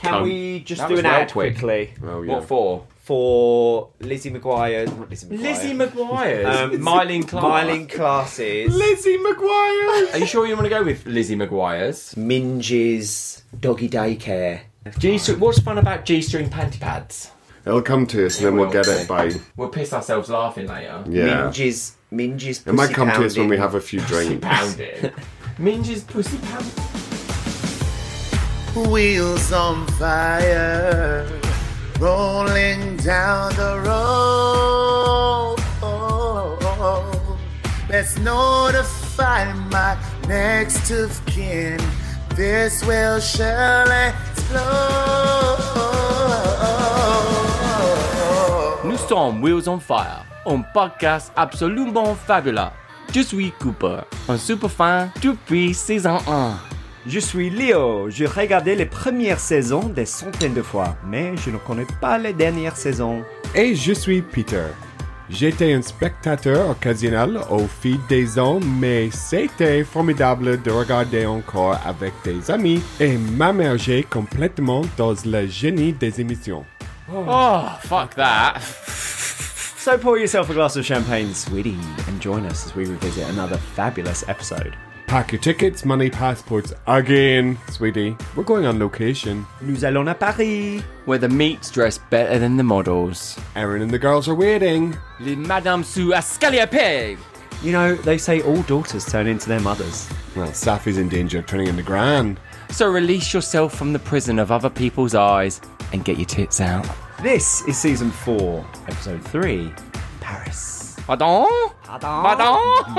Can we just That do was an well ad quick. quickly Oh, yeah. What for? for Lizzie McGuire? Not Lizzie McGuire. Lizzie McGuire's Myling Clark. Myling classes. Lizzie McGuire. Are you sure you want to go with Lizzie McGuire's? Minge's doggy daycare. What's fun about G-string panty pads? It'll come to us and then we'll get it by... We'll piss ourselves laughing later. Yeah. Minge's It might come to us when we pounding. have a few drinks. Pounding. Minge's pussy pound. Wheels on fire, rolling down the road. Let's notify my next of kin. This will surely explode. Nous sommes Wheels on Fire, un podcast absolument fabuleux. Je suis Cooper, un super fan depuis saison 1. Je suis Léo. J'ai regardé les premières saisons des centaines de fois, mais je ne connais pas les dernières saisons. Et je suis Peter. J'étais un spectateur occasionnel au fil des ans, mais c'était formidable de regarder encore avec des amis et m'immerger complètement dans le génie des émissions. Oh, fuck that. So pour yourself a glass of champagne, sweetie, and join us as we revisit another fabulous episode. Pack your tickets, money, passports again, sweetie. We're going on location. Nous allons à Paris. Where the meats dress better than the models. Erin and the girls are waiting. Les Madame Sue Escalier. You know, they say all daughters turn into their mothers. Well, Safi's in danger of turning into Gran. So release yourself from the prison of other people's eyes and get your tits out. This is season 4, episode 3, Paris. Pardon? Pardon?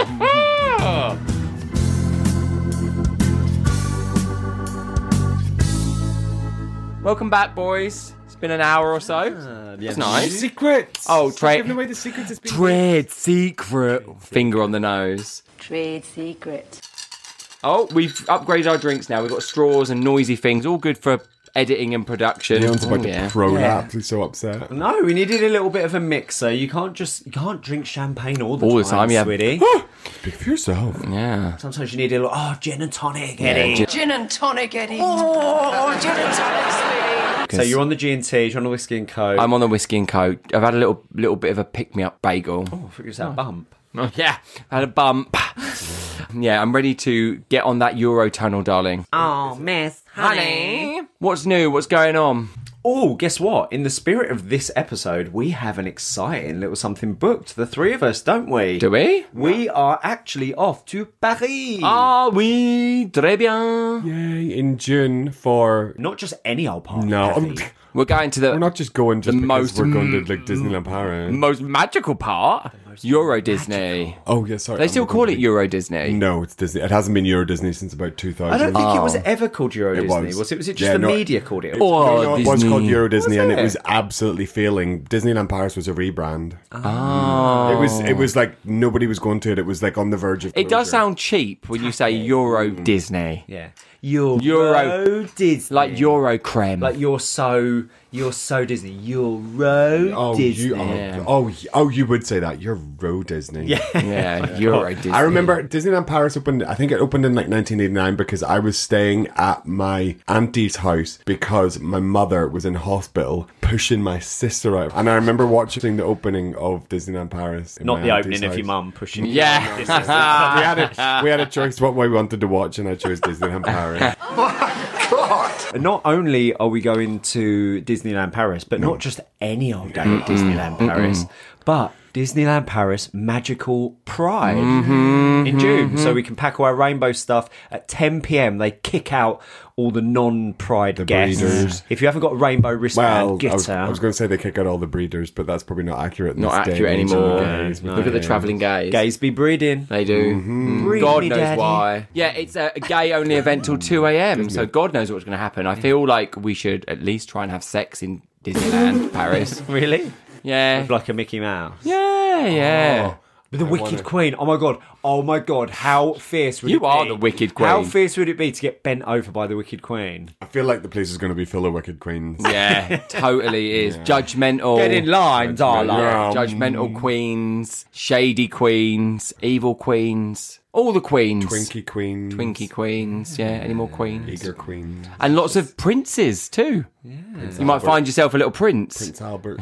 Welcome back, boys. It's been an hour or so. It's nice. Secrets! Oh, Stop trade. giving away the secrets. It's been Trade secret. Finger on the nose. Trade secret. Oh, we've upgraded our drinks now. We've got straws and noisy things, all good for editing and production. Leon's about Oh, yeah. to prolapse. Yeah. He's so upset. No, we needed a little bit of a mixer. You can't drink champagne all the time, yeah. sweetie. Speak for yourself. Yeah. Sometimes you need a little, gin and tonic, Eddie. Gin and tonic, Eddie. Oh, gin and tonic, sweetie. So you're on the G&T, you're on the whiskey and coke. I'm on the whiskey and coke. I've had a little bit of a pick-me-up bagel. Oh, I thought you was that bump. Oh, yeah, I had a bump. Yeah, I'm ready to get on that Eurotunnel, darling. Oh, miss, honey. What's new? What's going on? Oh, guess what? In the spirit of this episode, we have an exciting little something booked. The three of us, don't we? Do we? We are actually off to Paris. Ah, oui, très bien. Yay, in June for... Not just any old part. No, Paris. We're going to we're not just going just because most we're going to like Disneyland Paris. most magical part, Euro Disney. Oh, yeah, sorry. They still call it Euro Disney. No, it's Disney. It hasn't been Euro Disney since about 2000. I don't think it was ever called Euro Disney. was. Was it just Yeah, the no, media called it? Oh, No, it was Disney. called Euro Disney, and it it? was absolutely failing. Disneyland Paris was a rebrand. Oh. It was like nobody was going to it. It was like on the verge of. It does closure. sound cheap when you say Euro Disney. Yeah. Euro Disney. Like Euro creme. Like you're so Disney. Euro Oh, Disney. you would say that. You're Disney. Yeah. yeah, Euro Disney. I remember Disneyland Paris opened, I think it opened in like 1989 because I was staying at my auntie's house because my mother was in hospital pushing my sister out. And I remember watching the opening of Disneyland Paris. in Not my the auntie's opening of your house. mum pushing. Yeah. we had a choice what we wanted to watch, and I chose Disneyland Paris. Not only are we going to Disneyland Paris, but not just any old day at Disneyland Paris, but Disneyland Paris Magical Pride in June. So we can pack all our rainbow stuff. At 10 p.m, they kick out all the non-Pride guests. breeders. If you haven't got a rainbow wristband, Well, get I was out. going to say they kick out all the breeders, but that's probably not accurate. in Not this day accurate and age of anymore. the gays. Look at the travelling gays. Gays be breeding. They do. Breed God me, knows daddy. why. Yeah, it's a gay-only event till 2 a.m, so God knows what's going to happen. I feel like we should at least try and have sex in Disneyland Paris. Really? Yeah. Like a Mickey Mouse. Yeah, yeah. The Wicked Queen. Oh my god. How fierce would it be? You are the Wicked Queen. How fierce would it be to get bent over by the Wicked Queen? I feel like the place is going to be full of wicked queens. Yeah, totally is. Judgmental. Get in line, darling. Judgmental queens, shady queens, evil queens. All the queens. Twinkie queens. Yeah. Any more queens? Eager queens. And lots of princes too. Yeah. You might find yourself a little prince. Prince Albert.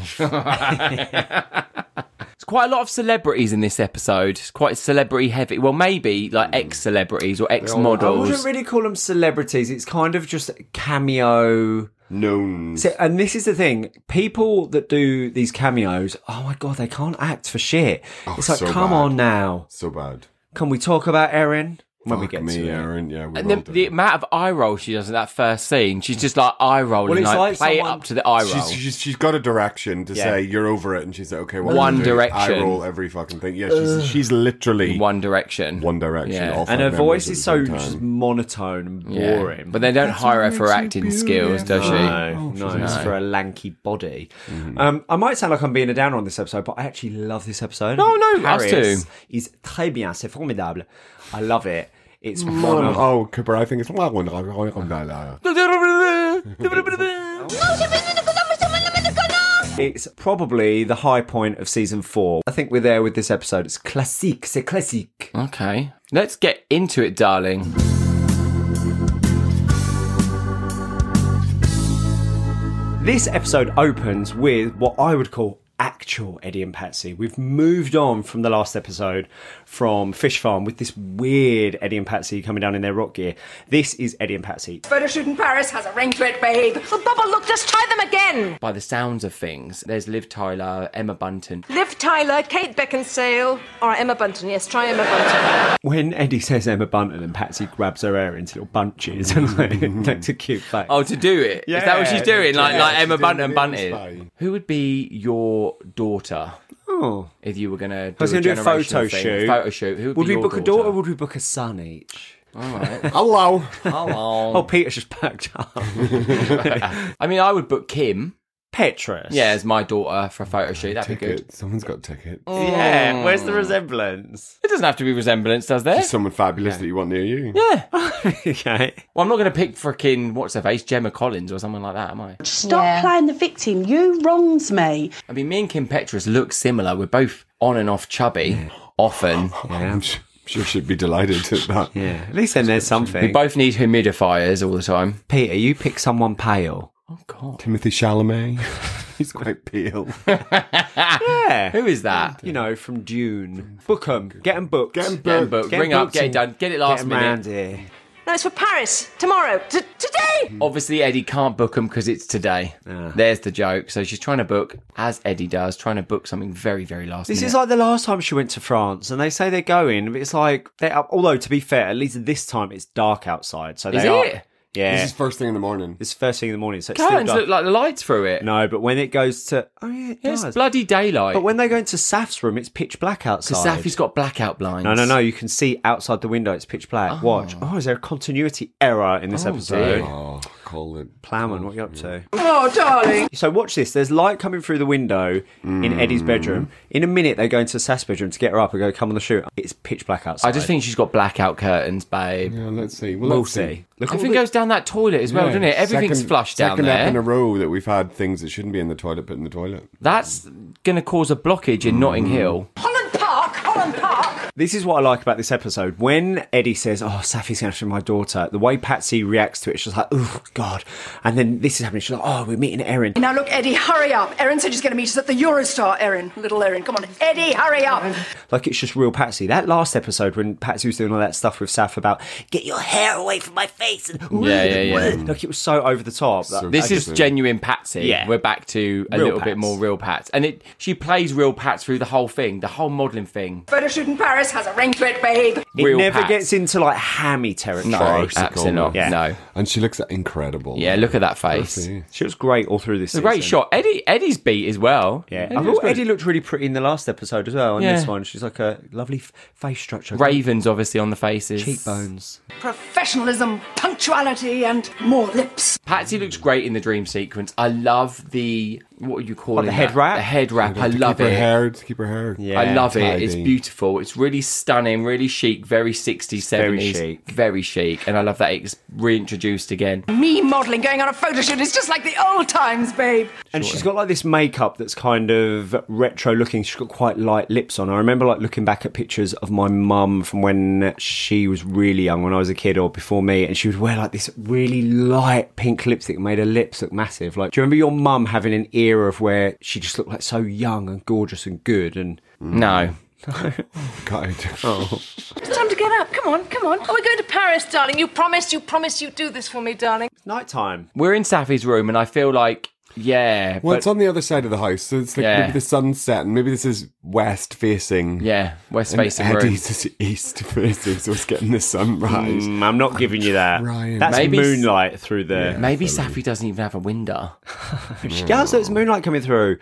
There's quite a lot of celebrities in this episode. It's quite celebrity heavy. Well, maybe like ex-celebrities or I ex-models. wouldn't really call them celebrities. It's kind of just cameo. Knowns. So, and this is the thing. People that do these cameos, oh my God, they can't act for shit. It's like, so come bad. on now. So bad. Can we talk about Erin? When we Fuck get me, to it. Aaron. Yeah, we And will do. the amount of eye roll she does in that first scene, she's just like eye rolling, Well, it's like play someone- it up to the eye roll. She's got a direction to say you're over it, and she's like, okay, what One do I do? Direction. I roll every fucking thing. Yeah, she's literally One Direction. One Direction. Yeah. all And her five voice members is at so the same just time. monotone and Yeah. boring. But they don't hire her for acting skills, does she? No, it's for a lanky body. I might sound like I'm being a downer on this episode, but I actually love this episode. No, us Paris too. is très bien, c'est formidable. I love it. It's one of... Oh, Cooper, I think it's It's probably the high point of season 4. I think we're there with this episode. It's classique, c'est classique. Okay. Let's get into it, darling. This episode opens with what I would call actual Eddie and Patsy. We've moved on from the last episode from Fish Farm with this weird Eddie and Patsy coming down in their rock gear. This is Eddie and Patsy. Photo shoot in Paris has a ring to it, babe. Oh, Bubba, look, just try them again. By the sounds of things, there's Liv Tyler, Emma Bunton. Liv Tyler, Kate Beckinsale, or Emma Bunton. Yes, try Emma Bunton. When Eddie says Emma Bunton and Patsy grabs her hair into little bunches and that's a cute fact. Oh, to do it? Is that what she's doing? Like Emma Bunton bunted? Spy. Who would be your daughter Oh. if you were going to do I was going to do a photo generational thing? shoot. Photo shoot. Who would Would be we your book a daughter or would we book a son each? All right. Hello. Hello. Oh, Peter's just packed up. I mean, I would book Kim. Petrus. Yeah, as my daughter for a photo shoot. That'd be good. Ticket. Someone's got tickets. Yeah, where's the resemblance? It doesn't have to be resemblance, does there? Someone fabulous that you want near you. Yeah. Okay. Well, I'm not going to pick frickin' what's her face, Gemma Collins or someone like that, am I? Stop playing the victim. You wrongs me. I mean, me and Kim Petras look similar. We're both on and off chubby, often. I'm sure she'd be delighted at that. Yeah, at least then there's We something. both need humidifiers all the time. Peter, you pick someone pale. Oh, God. Timothy Chalamet. He's quite pale. Yeah. Who is that? You know, from Dune. Book 'em. Get 'em booked. Get 'em Get 'em booked. Get 'em Ring up, booked get it and done. Get it Get last 'em minute. round here. No, it's for Paris. Tomorrow. Today. Obviously, Eddie can't book them because it's today. There's the joke. So she's trying to book, as Eddie does, trying to book something very, very last This minute. is like the last time she went to France, and they say they're going, but it's like, although to be fair, at least this time it's dark outside. So Is they are. it? Yeah. This is first thing in the morning. It's first thing in the morning, so it's still Curtains dark. look like the lights through it. No, but when it goes to... Oh, yeah, it It's does. bloody daylight. But when they go into Saf's room, it's pitch black outside. Because Safi's got blackout blinds. No. You can see outside the window. It's pitch black. Watch. Oh, is there a continuity error in this episode? dear. Oh, call it. Plowman, what are you up to? Oh, darling. So watch this. There's light coming through the window in Eddie's bedroom. In a minute, they go into Saf's bedroom to get her up and go, come on the shoot. It's pitch black outside. I just think she's got blackout curtains, babe. Yeah, let's see. We'll let's see. Look at all Everything the- goes down that toilet as well, doesn't it? Everything's flushed down Second up in a there. row that we've had things that shouldn't be in the toilet put in the toilet. That's going to cause a blockage in Notting Hill. Holland Park. Holland Park. This is what I like about this episode. When Eddie says, oh, Safi's going after my daughter, the way Patsy reacts to it, she's like, oh, God. And then this is happening. She's like, oh, we're meeting Erin. Now look, Eddie, hurry up. Erin said she's going to meet us at the Eurostar. Erin, little Erin, come on. Eddie, hurry up. Like it's just real Patsy. That last episode when Patsy was doing all that stuff with Saf about, get your hair away from my face. And, Yeah. Like it was so over the top. This is genuine Patsy. Yeah. We're back to a Real little bit Pats. more real Pats. And she plays real Pats through the whole thing, the whole modelling thing. Photo shoot in Paris has a ring to it, babe. It real never Pats. gets into like hammy territory. No, absolutely not. Yeah. No. And she looks incredible. Yeah, look at that face. See? She was great all through this It's a season. great shot. Eddie's beat as well. Yeah, Eddie I looks thought good. Eddie looked really pretty in the last episode as well. And Yeah. this one, she's like a lovely face structure. Ravens, obviously, on the faces. Cheekbones. Professionalism, punctuality, and more lips. Patsy looks great in the dream sequence. I love the... What would you call it? the head wrap? The head wrap. I love Keep her it. hair, to keep her hair. Yeah. I love it. tidy. It's beautiful. It's really stunning, really chic, very 60s, 70s. Very chic. Very chic. And I love that it's reintroduced again. Me modelling, going on a photo shoot is just like the old times, babe. And she's got like this makeup that's kind of retro looking. She's got quite light lips on. I remember like looking back at pictures of my mum from when she was really young, when I was a kid or before me, and she would wear like this really light pink lipstick that made her lips look massive. Like, do you remember your mum having an era of where she just looked like so young and gorgeous and good? And No. God. It's time to get up. Come on, come on. Oh, we're going to Paris, darling. You promised you'd do this for me, darling. it's nighttime. We're in Safi's room, and I feel like, yeah. Well, but, it's on the other side of the house, so it's like Yeah. maybe the sun's setting. Maybe this is west facing. yeah, west And facing room. Eddie's is east facing, so it's getting the sunrise. I'm not giving you that. Ryan. That's Maybe- moonlight through the. Maybe Safi doesn't even have a window. She does. There's moonlight coming through,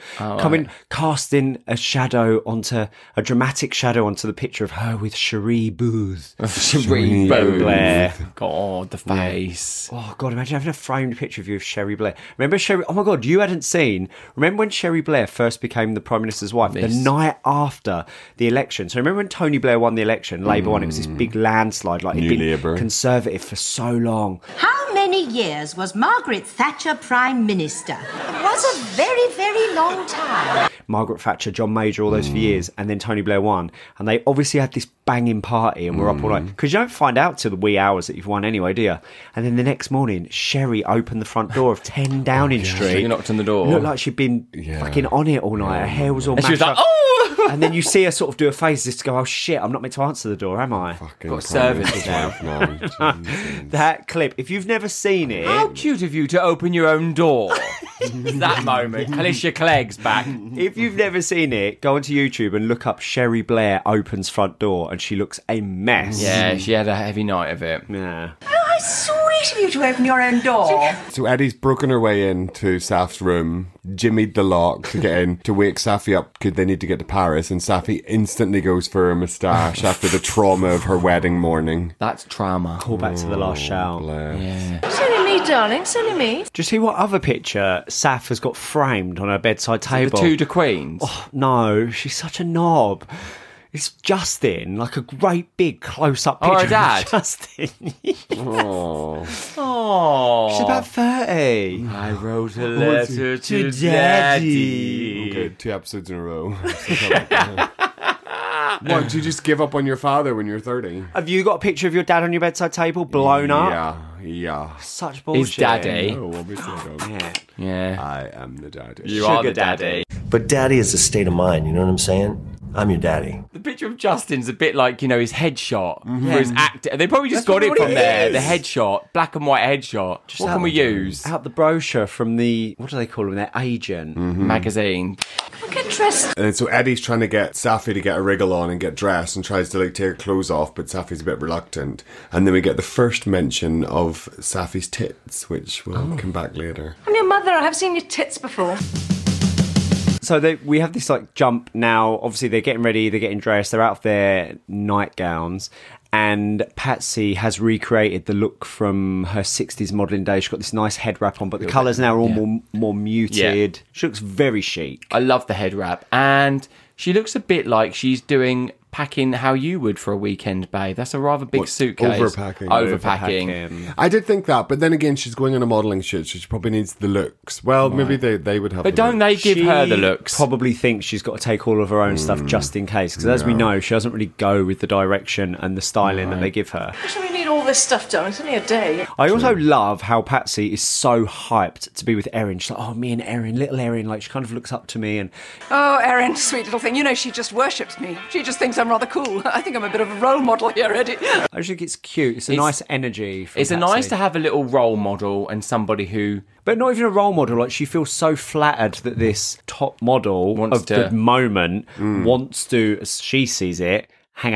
casting a shadow onto a dramatic shadow onto the picture of her with Cherie Booth. Cherie Blair. God, the face. Oh God! Imagine having a framed picture of you of Sherry Blair. Remember Sherry? Oh my God! You hadn't seen. Remember when Sherry Blair first became the Prime Minister's wife? Yes. The night after the election. So remember when Tony Blair won the election, Labour won. It was this big landslide. Like New it'd been Labour. Conservative for so long. How many years was Margaret Thatcher Prime Minister? It was a very, very long time. Margaret Thatcher, John Major, all those for years, and then Tony Blair won. And they obviously had this banging party and were up all night. Because you don't find out till the wee hours that you've won anyway, do you? And then the next morning, Sherry opened the front door of 10 Downing Street. She knocked on the door. Looked like she'd been fucking on it all night. Her hair was all And she was mashed like, up. oh! And then you see her sort of do a face just to go, oh shit, I'm not meant to answer the door, am I? Fucking Got Prime servants Minister's now. wife now. Jesus. That clip, if you've never seen it, How cute of you to open your own door. That moment. Alicia Clegg's back. if you've never seen it, go onto YouTube and look up Sherry Blair opens front door and she looks a mess. Yeah, she had a heavy night of it. Yeah. Oh, how sweet of you to open your own door. So Eddie's broken her way into Saf's room, jimmied the lock to get in, to wake Safi up because they need to get to Paris, and Safi instantly goes for a moustache after the trauma of her wedding morning. That's trauma. Call back to the last shout. Bless. Yeah. Silly me, darling. Silly me. Do you see what other picture Saf has got framed on her bedside The table? Tudor Queens. No, she's such a knob. It's Justin, like a great big close-up Oh, picture her dad? of Justin. Oh. Oh. She's about 30. I wrote a letter to To Daddy. Okay, 2 episodes in a row. What, did you just give up on your father when you were 30? Have you got a picture of your dad on your bedside table blown up? Yeah. Such bullshit. His daddy. Oh, obviously I don't. Yeah. Yeah. I am the daddy. You are Sugar the daddy. But daddy is a state of mind, you know what I'm saying? I'm your daddy. The picture of Justin's a bit like, his headshot for his acting. They probably just got it what from it there. is. The headshot, black and white headshot. What can we use? Out the brochure from the, what do they call them, their agent. Magazine. Get dressed. And so Eddie's trying to get Safi to get a wriggle on and get dressed and tries to like take her clothes off, but Safi's a bit reluctant. And then we get the first mention of Safi's tits, which will come back later. I'm your mother. I have seen your tits before. So we have this like jump now. Obviously, they're getting ready, they're getting dressed, they're out of their nightgowns. And Patsy has recreated the look from her 60s modelling days. She's got this nice head wrap on, but the colours now are all more muted. Yeah. She looks very chic. I love the head wrap. And she looks a bit like she's packing how you would for a weekend, babe. That's a rather big suitcase. Overpacking. I did think that, but then again, she's going on a modelling shoot, so she probably needs the looks. Well, maybe they would have. But the don't looks. they give her the looks? Probably thinks she's got to take all of her own stuff just in case. Because as we know, she doesn't really go with the direction and the styling that they give her. Why should we need all this stuff, darling? It's only a day. I also love how Patsy is so hyped to be with Erin. She's like, oh, me and Erin, little Erin. Like, she kind of looks up to me and... Oh, Erin, sweet little thing. You know, she just worships me. She just thinks I'm rather cool. I think I'm a bit of a role model here, Eddie. I think it's cute. It's a nice energy from It's a Patsy. nice to have a little role model and somebody who... But not even a role model. Like, she feels so flattered that this top model Wants of to- the moment wants to, as she sees it, hang out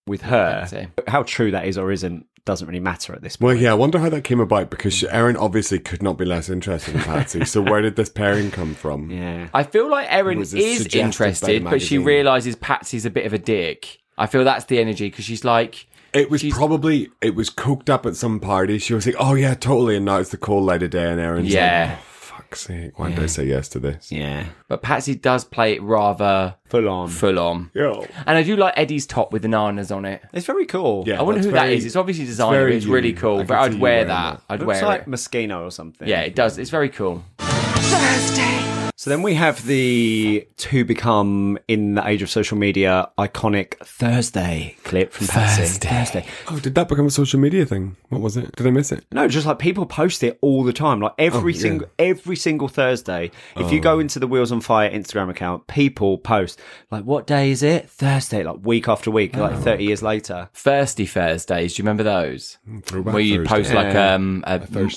with her. Patsy. How true that is or isn't doesn't really matter at this Well, point. yeah, I wonder how that came about because Erin obviously could not be less interested in Patsy. So where did this pairing come from? Yeah. I feel like Erin Was this is suggested by interested, the but she magazine? realises Patsy's a bit of a dick. I feel that's the energy because she's like, It was probably, it was cooked up at some party. She was like, oh yeah, totally. And now it's the cold light of day and Erin's yeah. like, oh, fuck's sake, why did I say yes to this? Yeah. But Patsy does play it rather Full on. full on. Yeah. And I do like Eddie's top with the bananas on it. It's very cool. Yeah. I wonder that's who that very- is. It's obviously designer, but very it's really you. cool. I But can see I'd you wear wearing that. I'd Looks wear like it. Moschino or something. Yeah, it does. It's very cool. Thursday. So then we have the to become, in the age of social media, iconic Thursday clip from Patsy. Thursday. Oh, did that become a social media thing? What was it? Did I miss it? No, just like people post it all the time. Like every single Thursday. If you go into the Wheels on Fire Instagram account, people post like, what day is it? Thursday, like week after week, like 30 years later. Thirsty Thursdays. Do you remember those? Throwback Where you post Thursday. like a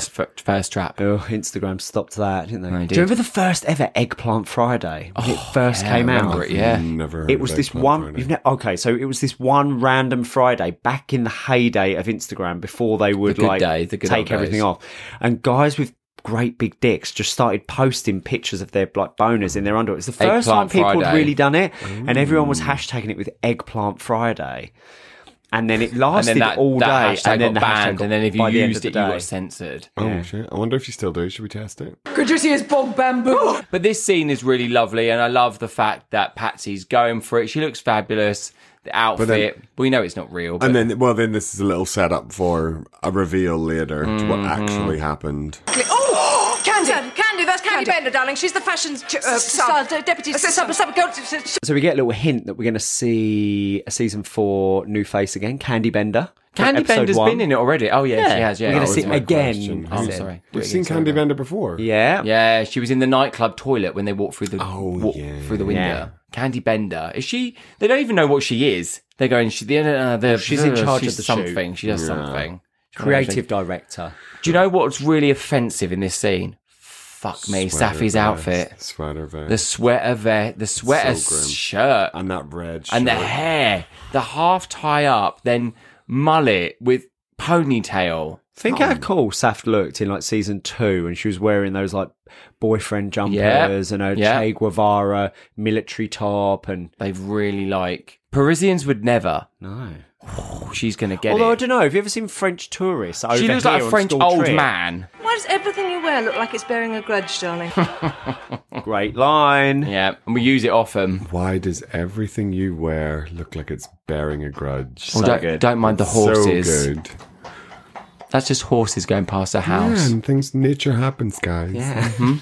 first trap. Oh, Instagram stopped that, didn't they? They Do did. you remember the first ever Eggplant Friday when it first came I out? remember it, yeah. Never heard It of was this Eggplant one. Friday. Okay, so it was this one random Friday back in the heyday of Instagram before they would The good day, the good take old everything days. off, and guys with great big dicks just started posting pictures of their like boners in their underwear. It's the first Eggplant time people had Friday. really done it, and everyone was hashtagging it with Eggplant Friday. And then it And lasted then that, all day, that hashtag and then got the hashtag banned, got- and then if you by the end used of it, the you day- got censored. Oh shit! I wonder if you still do. Should we test it? Could you see his bog bamboo? But this scene is really lovely, and I love the fact that Patsy's going for it. She looks fabulous. The outfit, we know it's not real. But And then this is a little setup for a reveal later to what actually happened. Oh, Candy! Candy, that's Candy Bender, darling. She's the fashion deputy sub. So we get a little hint that we're going to see a season 4 new face again, Candy Bender. Candy Episode Bender's 1. been in it already. Oh yeah, she has. Yeah, We're going to was see him my again. question. Oh, Is it? sorry. We've seen Candy Bender before. Yeah. Yeah, she was in the nightclub toilet when they walked through the through the window. Yeah. Candy Bender. Is she? They don't even know what she is. They're going. She's in charge of the something. shoot. She does something. Creative director. Do you know what's really offensive in this scene? Fuck me, Sweater Safi's vest, outfit. Sweater vest. The sweater vest, the sweater So grim. shirt, And that red shirt. and the hair, the half tie up, then mullet with ponytail. Think how cool Saf looked in like season 2 and she was wearing those like boyfriend jumpers and her Che Guevara military top and They've really like Parisians would never. no. Oh, she's gonna get Although I it. don't know, have you ever seen French tourists over She looks like here a on French school old trip? man. Why does everything you wear look like it's bearing a grudge, darling? Great line. Yeah, and we use it often. Why does everything you wear look like it's bearing a grudge? Oh, don't mind the horses. So good. That's just horses going past a house. Yeah, and things, nature happens, guys. Yeah.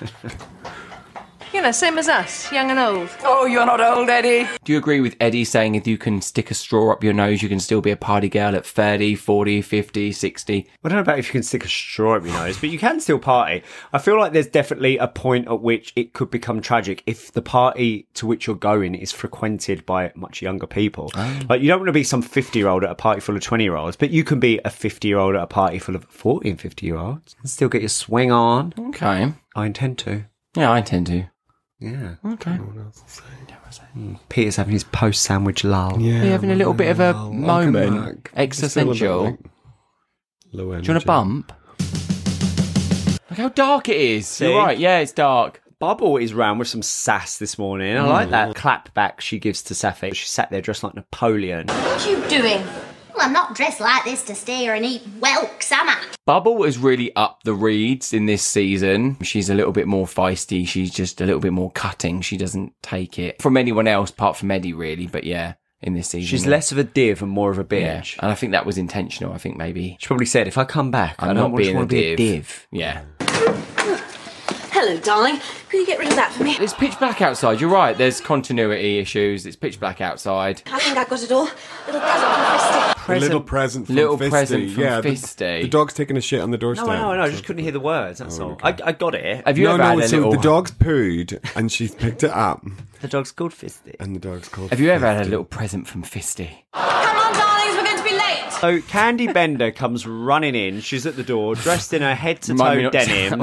You know, same as us, young and old. Oh, you're not old, Eddie. Do you agree with Eddie saying if you can stick a straw up your nose, you can still be a party girl at 30, 40, 50, 60? I don't know about if you can stick a straw up your nose, but you can still party. I feel like there's definitely a point at which it could become tragic if the party to which you're going is frequented by much younger people. Like, you don't want to be some 50-year-old at a party full of 20-year-olds, but you can be a 50-year-old at a party full of 40 and 50-year-olds and still get your swing on. Okay. I intend to. Yeah, I intend to. Yeah. Okay. Peter's having his post-sandwich lull. Yeah, You're having a little bit of a welcome moment. back. Existential. Still a bit, Do low energy. you want a bump? Look how dark it is. You're right. Yeah, it's dark. Bubble is round with some sass this morning. I like that clap back she gives to Safi. She sat there dressed like Napoleon. What are you doing? Well, I'm not dressed like this to stay here and eat whelks, am I? Bubble has really upped the reads in this season. She's a little bit more feisty. She's just a little bit more cutting. She doesn't take it from anyone else apart from Eddie, really. But yeah, in this season. She's less of a div and more of a Yeah. bitch. And I think that was intentional. I think maybe She probably said, if I come back, I I'm don't not want being to a be a div. div. Yeah. Hello, darling. Could you get rid of that for me? It's pitch black outside. You're right. There's continuity issues. It's pitch black outside. I think I got it all. Little present from Christy. A little present from Little Fisty. present from yeah, Fisty. The dog's taking a shit on the doorstep. No, I just couldn't hear the words, that's all. I got it. Have you ever had a so little? the dog's pooed and she's picked it up The dog's called Fisty. and the dog's called Have you ever had a Fisty. little present from Fisty? Come on, darlings, we're going to be late. So Candy Bender comes running in. She's at the door, dressed in her head-to-toe denim.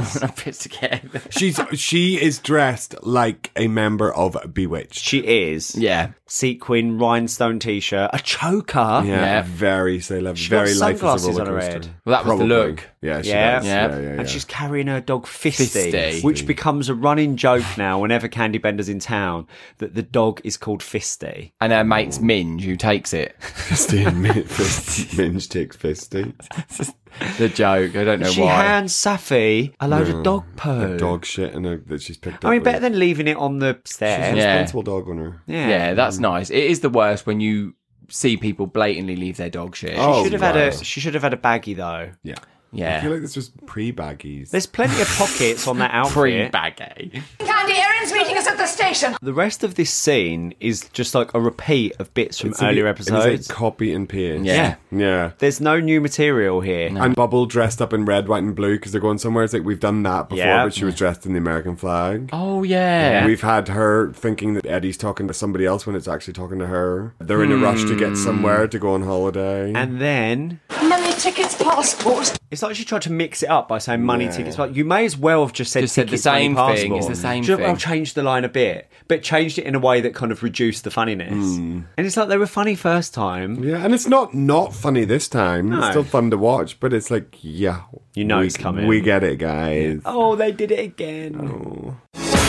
She is dressed like a member of Bewitched. She is. Yeah. Sequin rhinestone t-shirt, a choker. Yeah. Very She got very life is a sunglasses roller on her coaster. head. Well, that was the look. Yeah, she Yeah. does. Yeah. And she's carrying her dog Fisty, Fisty. which becomes a running joke now whenever Candy Bender's in town, that the dog is called Fisty. And her mate's Minge, who takes it. Fisty and Minge takes Fisty. The joke. I don't know She why. hands Safi a load of dog poo. Dog shit that she's picked up. I mean, better than leaving it on the stairs. Yeah. Responsible dog owner. Yeah, that's nice. It is the worst when you see people blatantly leave their dog shit. Oh, She should have had a baggie though. Yeah. I Yeah. feel like this was pre-baggies. There's plenty of pockets on that outfit. Pre-baggy. Candy, Erin's meeting us at the station. The rest of this scene is just like a repeat of bits from It's earlier like episodes. copy and paste. Yeah. Yeah. There's no new material here. And Bubble dressed up in red, white, and blue because they're going somewhere. It's like we've done that before, Yeah. but she was dressed in the American flag. Oh, yeah. We've had her thinking that Eddie's talking to somebody else when it's actually talking to her. They're in a rush to get somewhere to go on holiday. And then Money, tickets, passport. it's like she tried to mix it up by saying money tickets. But you may as well have just said Just said the tickets, same money, thing. passport. It's the same Should have well thing. changed the line a bit, but changed it in a way that kind of reduced the funniness. And it's like they were funny first time. yeah, and it's not funny this time. No. It's still fun to watch, but it's like, yeah. You know we, it's coming. We get it, guys. Oh, they did it again.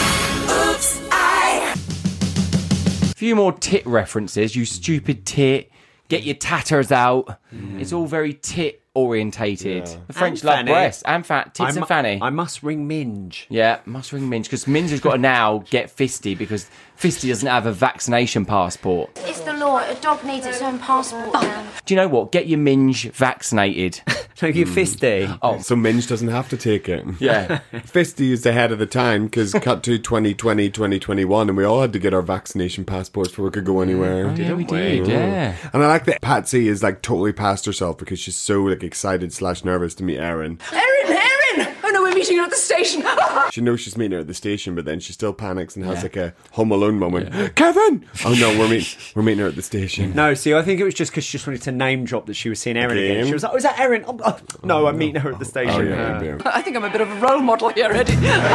A few more tit references. You stupid tit. Get your tatters out. It's all very tit orientated. The French And love fanny. breasts and fat tits and fanny. I must ring Minge. Yeah, must ring Minge because Minge has got to now get Fisty because Fisty doesn't have a vaccination passport. It's the law. A dog needs its own passport now. Do you know what? Get your Minge vaccinated. Thank you, Fisty. Oh, So Minge doesn't have to take it. yeah. Fisty is ahead of the time because cut to 2020, 2021, and we all had to get our vaccination passports before we could go anywhere. Yeah, we did. Yeah. And I like that Patsy is like totally past herself because she's so like excited / nervous to meet Erin. Erin! Oh no, we're meeting her at the station. She knows she's meeting her at the station, but then she still panics and has like a Home Alone moment. Kevin! Oh no, we're meeting her at the station. No, see, I think it was just because she just wanted to name drop that she was seeing Erin again. Again? She was like, oh, is that Erin? Oh, no, I'm meeting her at the station. Oh yeah. I think I'm a bit of a role model here, Eddie.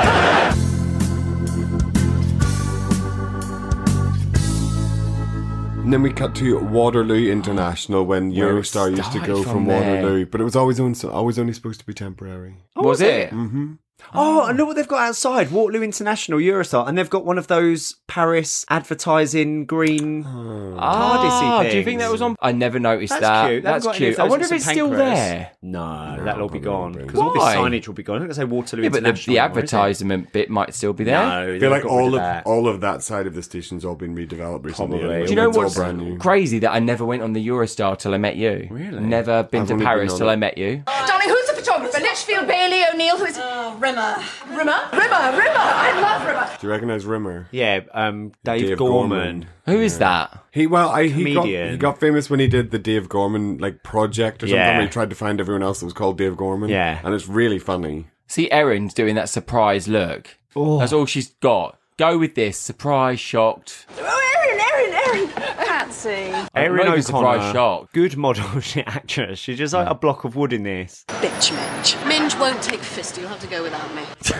And then we cut to Waterloo International when Where it Eurostar used to started go from from there. Waterloo, but it was always only supposed to be temporary. Was it? Oh, I know what they've got outside. Waterloo International, Eurostar. And they've got one of those Paris advertising green TARDIS-y things. Do you think that was on? I never noticed That's that. cute. They haven't That's got any of cute. I those wonder at if it's St still Pancras. there. No, that'll all be gone. Because all this Why? signage will be gone. I think they say Waterloo Yeah, but International. the anymore, is it? advertisement bit might still be there. No, I feel like they've got rid of all of that side of the station's all been redeveloped recently. Probably. anyway. Do you know It's all what's brand new. crazy? That I never went on the Eurostar till I met you. Really? Never been I've to only Paris been on till it. I met you. Darling, who's the photographer? Litchfield, Bailey, O'Neill, who is... Rimmer. Rimmer? Rimmer! I love Rimmer. Do you recognise Rimmer? Yeah, Dave Dave Gorman. Who is that? He Comedian. got famous when he did the Dave Gorman like project or something. Yeah. Where he tried to find everyone else that was called Dave Gorman. Yeah. and it's really funny. See, Erin's doing that surprise look. That's all she's got. Go with this. Surprise, shocked. Oh, Erin! Patsy. Erin not even surprised, O'Connor, shocked. good model actress. She's just like a block of wood in this. Bitch, Minge. Minge won't take Fisty. You'll have to go without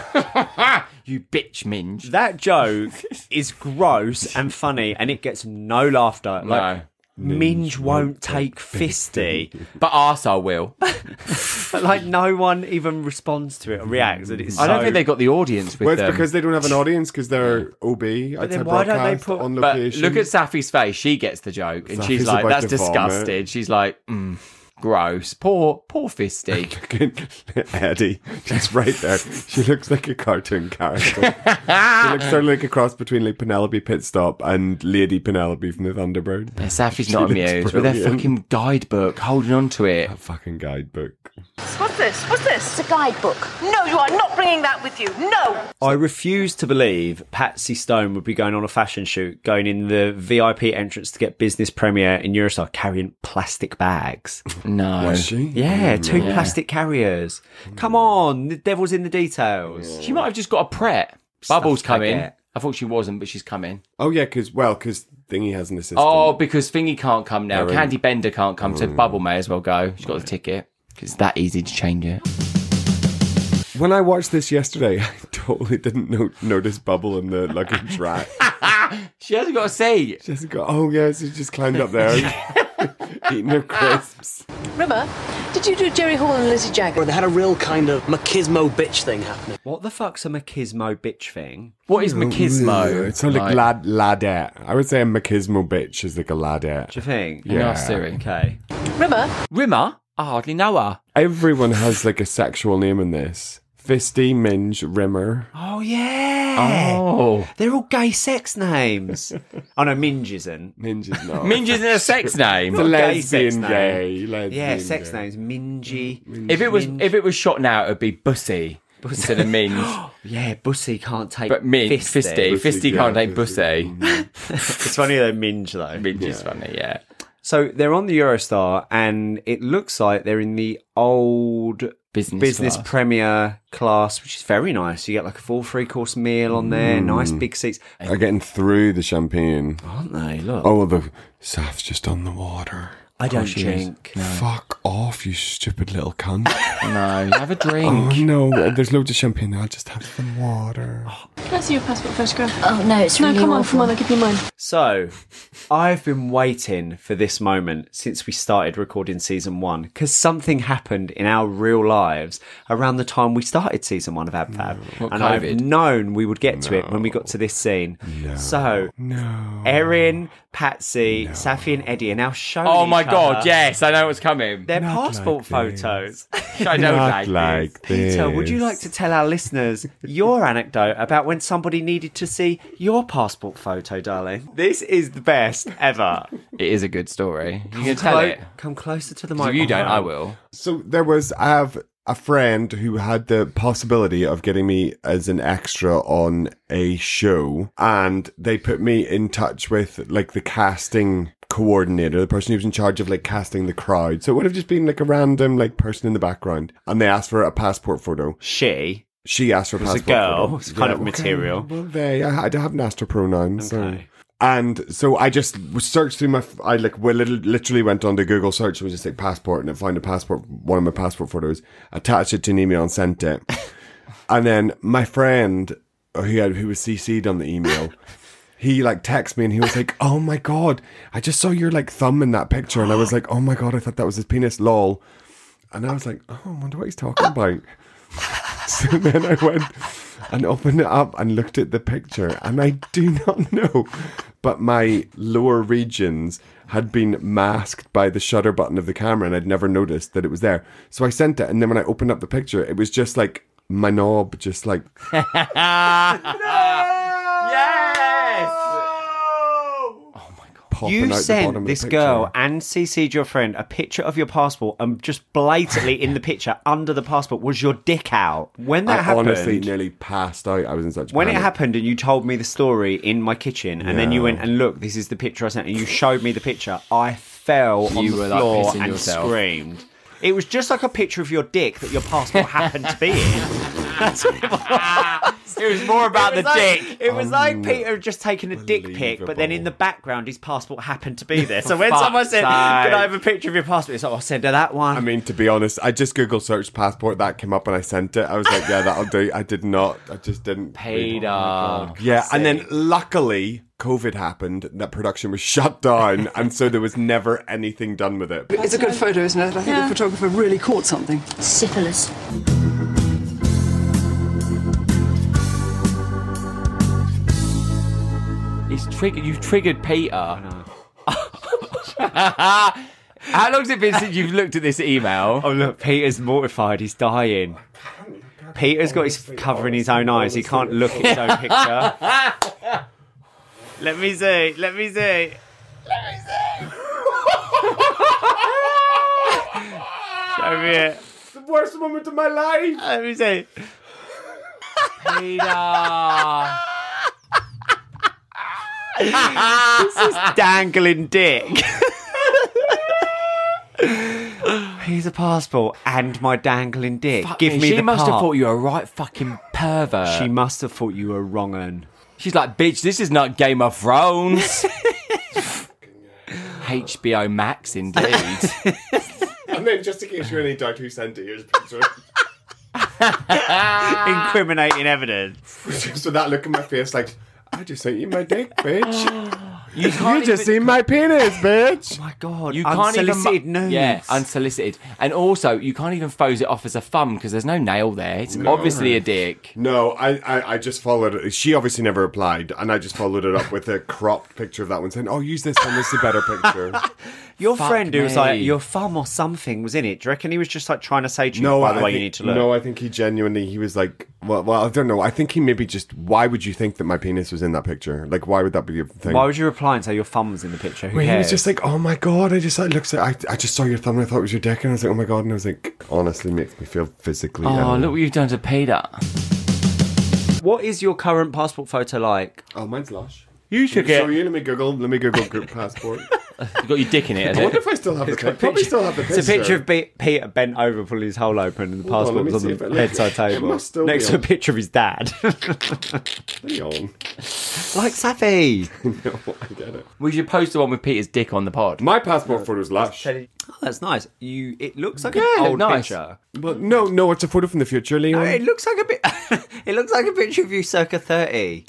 me. You bitch, Minge. That joke is gross and funny, and it gets no laughter. Like, No. Minge won't take Fisty. But arsehole will. But like no one even responds to it or reacts. And it's I don't so- think they got the audience with Well, it's them. because they don't have an audience because they're OB. But then why don't they put- on But location? look at Safi's face. She gets the joke, and she's Safi's like, about "That's to vomit." disgusted." She's like, "Gross, poor Fisty." Eddie, she's right there. She looks like a cartoon character. She looks sort of like a cross between like Penelope Pitstop and Lady Penelope from the Thunderbird. Yeah, Safi's She not looks amused with their brilliant. fucking guidebook, holding on to it. A fucking guidebook. What's this? What's this? It's a guidebook. No, you are not bringing that with you. No! I refuse to believe Patsy Stone would be going on a fashion shoot, going in the VIP entrance to get business premiere in Eurostar, carrying plastic bags. No, Was she? Yeah, two plastic carriers. Come on, the devil's in the details. She might have just got a Pret. Bubbles Stuffed come in. baguette. I thought she wasn't, but she's coming. Oh, yeah, because Thingy has an assistant. Oh, because Thingy can't come now. Erin. Candy Bender can't come, so Bubble may as well go. She's got the ticket. Because it's that easy to change it. When I watched this yesterday, I totally didn't notice Bubble in the luggage rack. She hasn't got a seat. She hasn't got... Oh, yeah, so she just climbed up there eating her crisps. Rimmer, did you do Jerry Hall and Lizzie Jagger? They had a real kind of machismo bitch thing happening. What the fuck's a machismo bitch thing? What is machismo? It's sort of like ladette. I would say a machismo bitch is like a ladette. Do you think? Yeah. Ask Siri. Okay. Rimmer? I hardly know her. Everyone has like a sexual name in this. Fisty, Minge, Rimmer. Oh, yeah. Oh. They're all gay sex names. Oh, no, Minge isn't. Minge is not. Minge isn't a sex name. It's a Gay sex lesbian name. gay. Lesbian Yeah, sex gay. names. Mingy. If it was shot now, it would be Bussy instead of Minge. Yeah, Bussy can't take But Minge, Fisty. Fisty yeah, can't take Fisty. Bussy. It's funny though, Minge though. Minge is funny, yeah. So they're on the Eurostar and it looks like they're in the old business class. premier class, which is very nice. You get like a full 3-course meal on there, nice big seats. Are getting through the champagne. Aren't they? Look. Oh, the Saf's just on the water. I don't she is. drink. Fuck off, you stupid little cunt. No, have a drink. Oh, no, there's loads of champagne. I'll just have some water. Can I see your passport photograph? Oh, no, it's really come on, awful. I'll give you mine. So, I've been waiting for this moment since we started recording season 1 because something happened in our real lives around the time we started season 1 of AbFab. What, and COVID? I've known we would get to it when we got to this scene. So, Erin, Patsy, Safi and Eddie are now showing Oh my each god, other yes, I know what's coming. their Not passport like this. photos. I don't Not like like this. Peter, would you like to tell our listeners your anecdote about when somebody needed to see your passport photo, darling? This is the best ever. It is a good story. You can tell it. Come closer to the If microphone. you don't, I will. So I have a friend who had the possibility of getting me as an extra on a show, and they put me in touch with like the casting coordinator, the person who was in charge of like casting the crowd. So it would have just been like a random like person in the background, and they asked for a passport photo. She She asked for a was a passport girl. photo. It's kind of okay. material. Well, I haven't asked her pronouns. Okay. So. And so I just searched through literally went on to Google search and was just like passport, and I found one of my passport photos, attached it to an email and sent it. And then my friend who was CC'd on the email, he like texted me and he was like, "Oh my god, I just saw your like thumb in that picture," and I was like, "Oh my god, I thought that was his penis, lol." And I was like, "Oh, I wonder what he's talking about." So then I went and opened it up and looked at the picture, and I do not know, but my lower regions had been masked by the shutter button of the camera, and I'd never noticed that it was there. So I sent it, and then when I opened up the picture, it was just like my knob, just like popping You out the bottom sent of this the girl picture. and CC'd your friend a picture of your passport, and just blatantly in the picture under the passport was your dick out. When that I happened, honestly nearly passed out. I was in such when it panic. happened and you told me the story in my kitchen, and then you Yeah. went and look, this is the picture I sent, and you showed me the picture, I fell on You the were, like, floor pissing and yourself. screamed. It was just like a picture of your dick that your passport happened to be in. That's what it was. It was more about the dick. It was like Peter had just taken a dick pic, but then in the background his passport happened to be there. So when fuck's someone said, sake. "Can I have a picture of your passport?" It's like, "I'll send her that one." I mean, to be honest, I just Google searched passport. That came up and I sent it. I was like, yeah, that'll do. I just didn't. Peter. Yeah, and then luckily COVID happened. That production was shut down, and so there was never anything done with it. It's a good photo, isn't it? I think the photographer really caught something. Syphilis. You've triggered Peter. How long's it been since you've looked at this email? Oh look, Peter's mortified. He's dying. Peter's got his covering his own eyes. He can't look at his own picture. Let me see. Let me see. Show me it. The worst moment of my life. Let me see. Peter. This is dangling dick. Here's a passport and my dangling dick. Fuck Give me she the must have part. thought you were a right fucking pervert. She must have thought you were wrong. She's like, bitch, this is not Game of Thrones. HBO Max, indeed. And then, just in case you're any doubt who sent it, here's a picture. Incriminating evidence. So that look in my face, like, I just sent you my dick, bitch. You just seen my penis, bitch. Oh my God. You can't unsolicited even nudes. Yeah, unsolicited. And also, you can't even pose it off as a thumb because there's no nail there. It's obviously a dick. No, I just followed it. She obviously never replied, and I just followed it up with a cropped picture of that one, saying, "Oh, use this one. This is a better picture." Your Fuck friend who was me. like, your thumb or something was in it. Do you reckon he was just like trying to say to you, No, by the I way, think, you need to look? No, I think he genuinely, he was like, well, I don't know. I think he maybe just, why would you think that my penis was in that picture? Like, why would that be a thing? Why would you reply and say your thumb was in the picture? Who Well, he cares? was just like, oh my God, I just saw your thumb and I thought it was your dick. And I was like, oh my God. And I was like, honestly, makes me feel physically Oh, ill. look what you've done to Peter. What is your current passport photo like? Oh, mine's lush. You took Show you, let me Google group passport. You've got your dick in it, has I wonder it? if I still have the picture. Probably still have the picture. It's a picture of Peter bent over, pulling his hole open, and the Hold on, passport let me was see on if the it- bedside it table. must still Next be to a on. picture of his dad. Hang on. Like Safi. No, I get it. We should post the one with Peter's dick on the pod. My passport photo's lush. Oh, that's nice. It looks like Yeah, an it old looked nice. picture. But no, it's a photo from the future, Leon. No, it looks like a bit. It looks like a picture of you circa 30.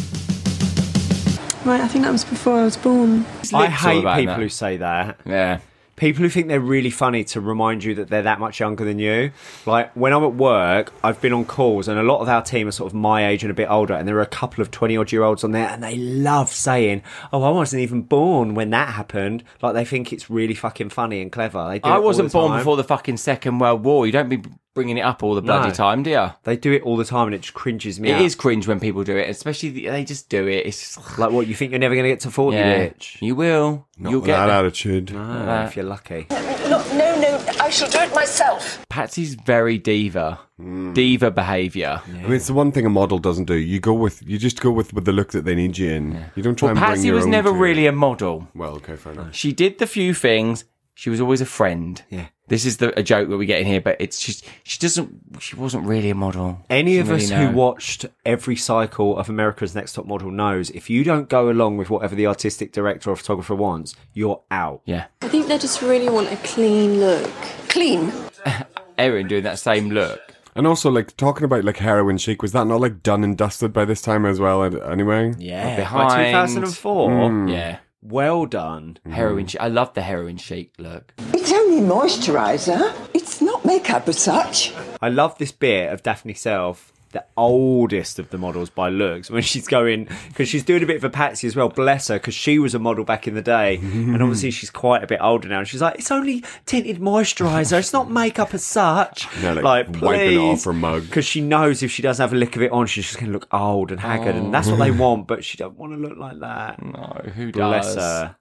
Right, I think that was before I was born. I hate about people that. who say that. Yeah. People who think they're really funny to remind you that they're that much younger than you. Like, when I'm at work, I've been on calls, and a lot of our team are sort of my age and a bit older, and there are a couple of 20-odd-year-olds on there, and they love saying, oh, I wasn't even born when that happened. Like, they think it's really fucking funny and clever. They do I it all wasn't the born time. before the fucking Second World War. You don't be bringing it up all the bloody No. time, do you? They do it all the time, and it just cringes me It out. is cringe when people do it, especially they just do it. It's just, Like, what, you think you're never going to get to 40, yeah, bitch? you will. Not You'll with get that there. attitude. If you're lucky. No, I shall do it myself. Patsy's very diva behaviour. I mean, it's the one thing a model doesn't do. You just go with the look that they need you in. You don't try Well, and bring Patsy your was own never to it. really a model. Well, okay, fair enough. She did the few things. She was always a friend. Yeah. This is a joke that we get in here, but it's just she wasn't really a model. Any of Didn't us really who know. watched every cycle of America's Next Top Model knows if you don't go along with whatever the artistic director or photographer wants, you're out. Yeah. I think they just really want a clean look. Clean. Erin doing that same look. And also, like, talking about, like, heroin chic, was that not, like, done and dusted by this time as well, anyway? Yeah. Behind- By 2004. Yeah. Well done. Heroin chic. I love the heroin chic look. It's only moisturiser. It's not makeup as such. I love this bit of Daphne Self, the oldest of the models by looks, when she's going, because she's doing a bit of a Patsy as well, bless her, because she was a model back in the day, and obviously she's quite a bit older now, and she's like, it's only tinted moisturiser, it's not makeup as such. Yeah, like, wiping it off her mug. Because she knows if she doesn't have a lick of it on, she's just going to look old and haggard, and that's what they want, but she don't want to look like that. No, who Bless does? her.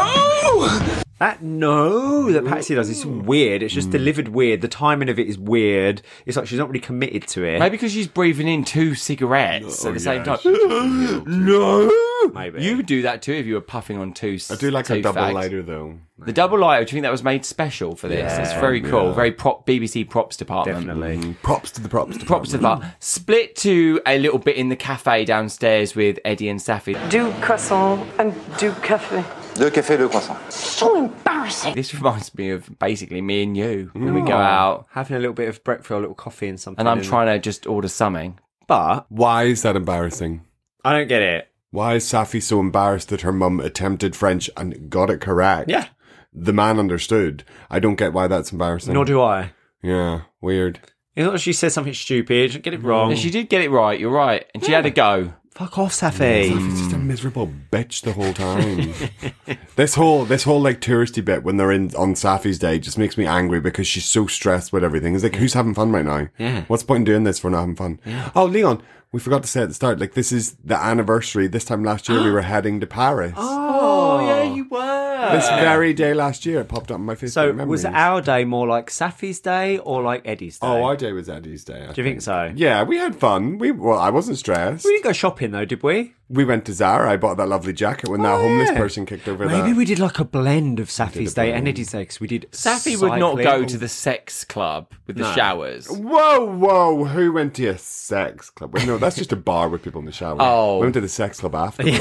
No! That Patsy does is weird. It's just delivered weird. The timing of it is weird. It's like she's not really committed to it. Maybe because she's breathing in 2 cigarettes at the same time. No! Maybe. You would do that too if you were puffing on two. I do like a two double fags. lighter, though. The double lighter. Do you think that was made special for this? Yeah, it's very cool. yeah. Very BBC props department. Definitely. Props to the props. Props to that. Split to a little bit in the cafe downstairs with Eddie and Safi. Do croissant and do café. Deux cafés, deux croissants. So embarrassing. This reminds me of basically me and you when we go out, Having a little bit of breakfast, a little coffee and something. and I'm in trying to just order something. But Why is that embarrassing? I don't get it. Why is Safi so embarrassed that her mum attempted French and got it correct? Yeah. The man understood. I don't get why that's embarrassing. Nor do I. Yeah, weird. It's not that she said something stupid. Get it wrong. And she did get it right. You're right, and she had a go. Fuck off, Safi. Safi's just a miserable bitch the whole time. This whole like touristy bit when they're on Safi's day just makes me angry because she's so stressed with everything. It's like, who's having fun right now? Yeah. What's the point in doing this for not having fun? Yeah. Oh, Leon, we forgot to say at the start, like, this is the anniversary. This time last year we were heading to Paris. Oh yeah, we were. This very day last year, it popped up in my Facebook So memories. was our day more like Safi's day or like Eddie's day? Oh, our day was Eddie's day. Do you think so? Yeah, we had fun. I wasn't stressed. We didn't go shopping though, did we? We went to Zara. I bought that lovely jacket when that homeless person kicked over that. Maybe we did like a blend of Safi's day and Eddie's day because we did. Safi would not cycling. go to the sex club with the showers. Whoa! Who went to a sex club? Wait, no, that's just a bar with people in the shower. Oh. We went to the sex club afterwards.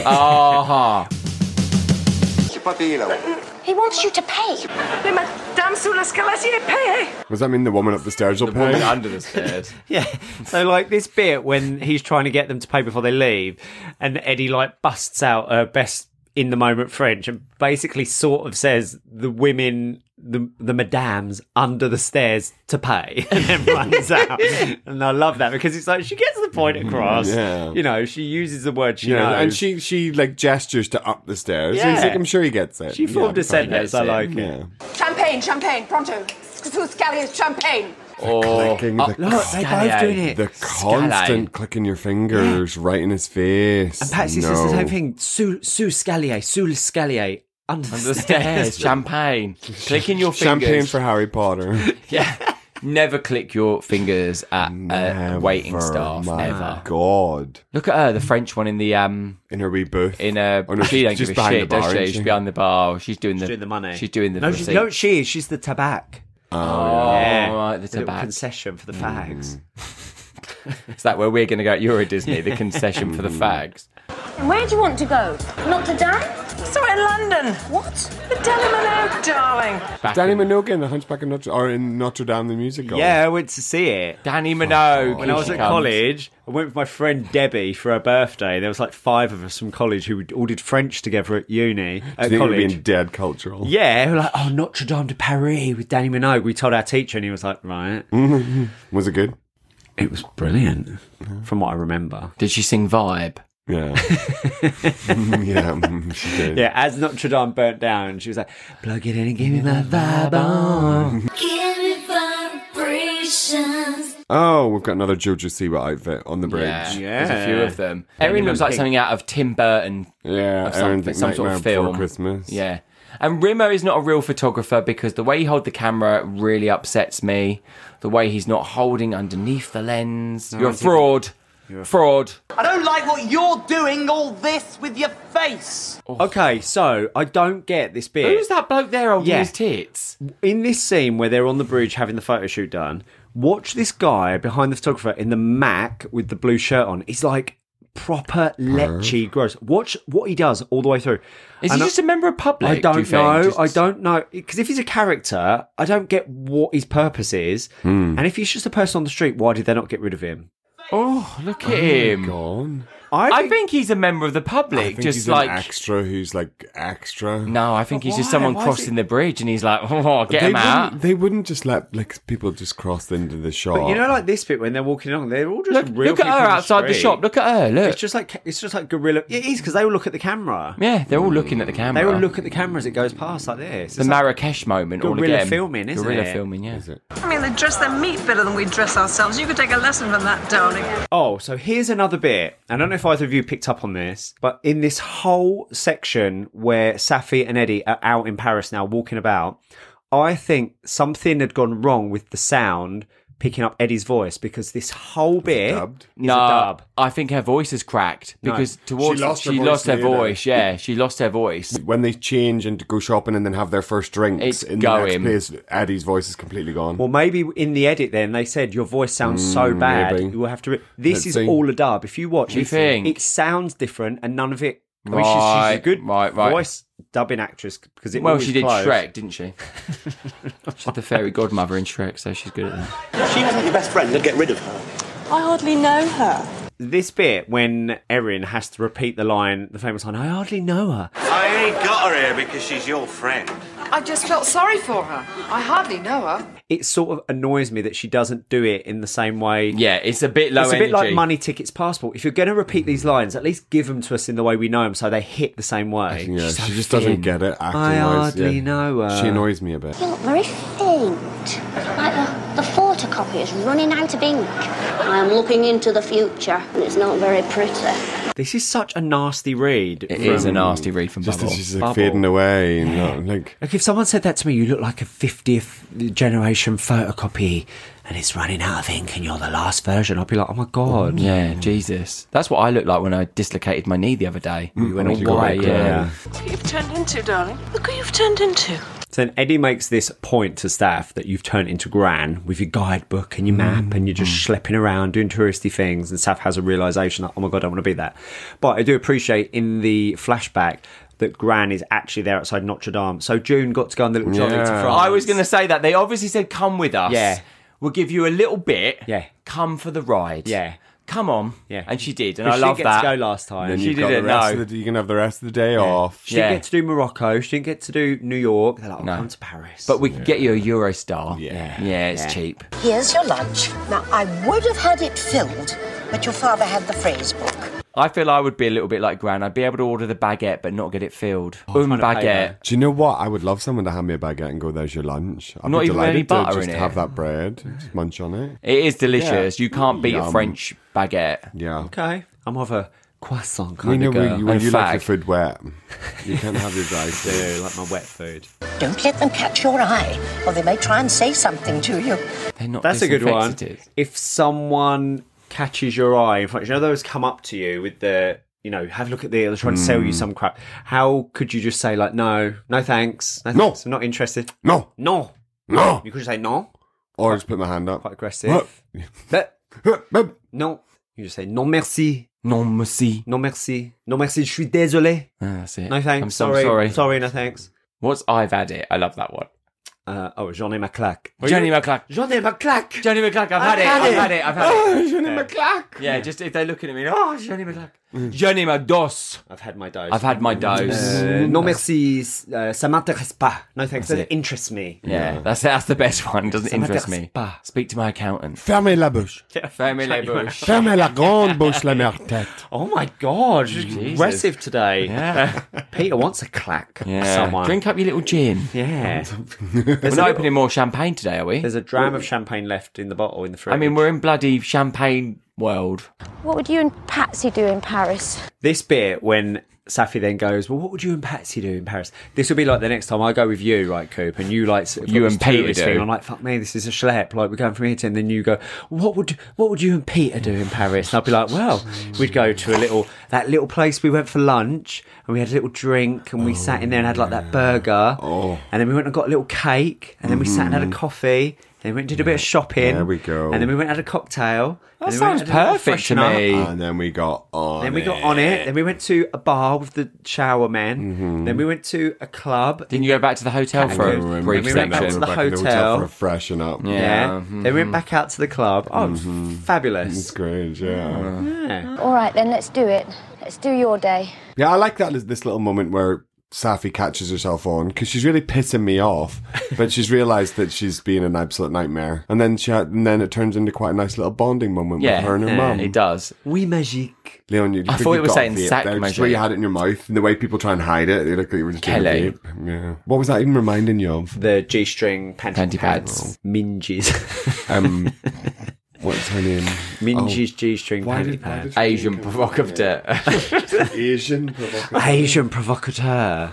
He wants you to pay. Mais madame sous l'escalier paye. Does that mean the woman up the stairs will The woman pay? under the stairs. Yeah. So like this bit when he's trying to get them to pay before they leave, and Eddie like busts out her best in the moment French and basically sort of says the women, the madams under the stairs to pay, and then runs out. And I love that because it's like she gets the point across. Yeah. You know, she uses the word she Yeah, knows. and she like gestures to up the stairs. Yeah. He's like, I'm sure he gets it. She formed a sentence. I like it. Yeah. Champagne, pronto. Sous escalier, champagne. Clicking look, they both doing it. The constant clicking your fingers right in his face. And Patsy says the same thing. Sous l'escalier. Under the stairs. Champagne. Clicking your fingers. Champagne for Harry Potter. Yeah. Never click your fingers at waiting staff. My Never. God. Look at her, the French one in the in her wee booth. she don't give a shit, does she? She's behind the bar. She's doing the money. She's doing the No, receipt. she's the tabac. Oh, Yeah. right, the little tobacco. concession for the fags. Is that where we're going to go at Euro Disney? The concession for the fags. Where do you want to go? Notre Dame? Somewhere in London. What? The Danny Minogue, darling. Danny Minogue in The Hunchback of Notre or in Notre Dame the musical. Yeah, I went to see it. Danny Minogue. When I was at college, I went with my friend Debbie for her birthday. There was like 5 of us from college who all did French together at uni. At They were college. being dead cultural. Yeah, we were like, oh, Notre Dame de Paris with Danny Minogue. We told our teacher and he was like, right. Was it good? It was brilliant, from what I remember. Did she sing Vibe? Yeah. Yeah, she did. Yeah, as Notre Dame burnt down, she was like, plug it in and give me my vibe on. Give me vibrations. Oh, we've got another Jojo Siwa outfit on the bridge. Yeah, there's a few of them. Erin looks like something out of Tim Burton. Yeah, of Erin, some sort of film. Before Christmas. Yeah. And Rimo is not a real photographer because the way he holds the camera really upsets me. The way he's not holding underneath the lens. You're a fraud. You're a fraud. I don't like what you're doing all this with your face. Okay, so I don't get this bit. Who's that bloke there holding his tits? In this scene where they're on the bridge having the photo shoot done, watch this guy behind the photographer in the Mac with the blue shirt on. He's like proper lechy gross. Watch what he does all the way through. Is he just a member of public? I don't do you know. think? I don't know. Because if he's a character, I don't get what his purpose is. And if he's just a person on the street, why did they not get rid of him? Oh, look at him. Gone. I think he's a member of the public. I think just he's like an extra who's like extra. No, I think he's just why? someone Why is crossing the bridge and he's like, oh, get They him out. wouldn't- They wouldn't just let like people just cross into the shop. But you know, like this bit when they're walking along, they're all just real Look at people her on outside the street. shop. Look at her. Look. It's just like guerrilla. It is because they all look at the camera. Yeah, they're all looking at the camera. They all look at the camera as it goes past like this. The It's like Marrakesh moment all guerrilla again. filming, isn't Guerrilla it? filming, yeah. I mean, they dress their meat better than we dress ourselves. You could take a lesson from that, darling. Oh, so here's another bit. I don't know if either of you picked up on this, but in this whole section where Safi and Eddie are out in Paris now walking about, I think something had gone wrong with the sound picking up Eddie's voice because this whole bit is a dub. I think her voice is cracked because towards she lost her voice. Yeah, she lost her voice. When they change and go shopping and then have their first drinks It's in going. the next place, Eddie's voice is completely gone. Well, maybe in the edit then they said your voice sounds so bad maybe. you will have to. This Let's is see. all a dub. If you watch Do you it, think? it sounds different and none of it. I mean, Right, she's a good right. voice dubbing actress because it. Well, always she did closed. Shrek, didn't she? She's the fairy godmother in Shrek, so she's good at that. If she wasn't your best friend, I'd get rid of her. I hardly know her. This bit when Erin has to repeat the line, the famous line, "I hardly know her." I only got her here because she's your friend. I just felt sorry for her. I hardly know her. It sort of annoys me that she doesn't do it in the same way. Yeah, it's a bit low It's a energy. bit like Money Tickets Passport. If you're going to repeat these lines, at least give them to us in the way we know them so they hit the same way. Yeah, She's she so just thin. doesn't get it. I hardly know her. She annoys me a bit. You look very faint. Like the photo photocopy is running out of ink. I am looking into the future, and it's not very pretty. This is such a nasty read. It is a nasty read from Just Bubble. as she's like fading away. You know, like if someone said that to me, you look like a 50th generation photocopy and it's running out of ink and you're the last version, I'd be like, oh my God. Yeah, Jesus. That's what I looked like when I dislocated my knee the other day. You went all Why, white, yeah. Look what you've turned into, darling. Look what you've turned into. So then Eddie makes this point to staff that you've turned into Gran with your guidebook and your map and you're just schlepping around doing touristy things, and staff has a realisation that, oh my God, I don't want to be that. But I do appreciate in the flashback that Gran is actually there outside Notre Dame. So June got to go on the little jolly to France. I was going to say that. They obviously said, come with us. Yeah. We'll give you a little bit. Yeah. Come for the ride. Yeah. Come on. Yeah. And she did. And But I she love didn't that. get to go last time. then She you've got didn't the rest know. of the, you can have the rest of the day off. She didn't get to do Morocco. She didn't get to do New York. They're like, No. come to Paris. But we could get you a Eurostar. Yeah. Yeah, it's cheap. Here's your lunch. Now, I would have had it filled, but your father had the phrase book. I feel I would be a little bit like Gran. I'd be able to order the baguette but not get it filled. Baguette. Do you know what? I would love someone to hand me a baguette and go, there's your lunch. I'd Not be even with any delighted to butter just in it. have that bread, just munch on it. It is delicious. Yeah. You can't beat a Yum. French baguette. Yeah. Okay. I'm of a croissant You kind know, of girl. when And you like your fag. food wet, you can't have your dry I food. do, like my wet food. Don't let them catch your eye, or they may try and say something to you. They're not That's a good one. disinfected. If someone catches your eye in front, you know those come up to you with the, you know, have a look at they're trying to sell you some crap. How could you just say like, no thanks, no thanks, I'm not interested. No. No. No. You could just say no. Or just put my hand up. Quite aggressive. But no. You just say non merci. Non merci. Non merci. Non merci, je suis désolé. That's it. No thanks. I'm so sorry. sorry. Sorry, no thanks. What's I've had it? I love that one. J'en ai ma claque. Johnny McClack. J'en ai ma claque. Johnny McClack. I've had it. Oh, Johnny McClack. Yeah, just if they're looking at me, oh, Johnny McClack. Johnny McDoss. I've had my dose. I've had my dose. Non merci, ça m'intéresse pas. No thanks, That's doesn't interest me. Yeah, that's the best one. Doesn't Ça interest m'intéresse me. pas. Speak to my accountant. Fermez la bouche. Fermez les bouches. Fermez la grande bouche, la mère tête. Oh my God, you're aggressive today. Yeah. Peter wants a clack. Yeah. Someone. Drink up your little gin. Yeah. We're not opening more champagne today, are we? There's a dram of champagne left in the bottle in the fridge. I mean, we're in bloody champagne world. What would you and Patsy do in Paris? this bit when Safi then goes, well, what would you and Patsy do in Paris? This will be like the next time I go with you, right, Coop, and you like You and Peter do. thing. I'm like, fuck me, this is a schlep. Like, we're going from here to, and then you go, what would you and Peter do in Paris? And I'll be like, well, we'd go to that little place we went for lunch, and we had a little drink, and we sat in there and had like that burger, and then we went and got a little cake, and then we sat and had a coffee. Then we went and did a bit of shopping. There we go. And then we went and had a cocktail. That and then we sounds went and had a little perfect to freshen up. me. And then we got on Then we got on it. Then we went to a bar with the shower men. Then we went to a club. Didn't you go back to the hotel for a Then brief we went back section? to the back in hotel. for a freshen up. Yeah. Then we went back out to the club. Oh, it was fabulous. It's great, yeah. Yeah. All right, then, let's do it. Let's do your day. Yeah, I like this little moment where Safi catches herself on because she's really pissing me off, but she's realised that she's being an absolute nightmare, and then it turns into quite a nice little bonding moment with her and her mum. It does. Oui, magique. Leon, I thought it was saying sac there, just magic. where you had it in your mouth, and the way people try and hide it, they look like you were just doing a Kelly. vape. Yeah. What was that even reminding you of? The G-string panty pads. Minges. What's her name? Minges G-string Why panty did pads. we Asian think of provocateur. Asian provocateur. Asian provocateur.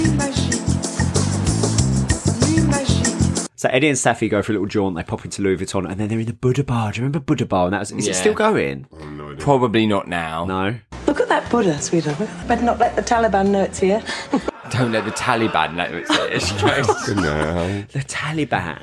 So Eddie and Safi go for a little jaunt. They pop into Louis Vuitton, and then they're in the Buddha Bar. Do you remember Buddha Bar? And is it Yeah. still going? Probably not now. No. Look at that Buddha, sweetheart. Better not let the Taliban know it's here. Don't let the Taliban know it's No. The Taliban.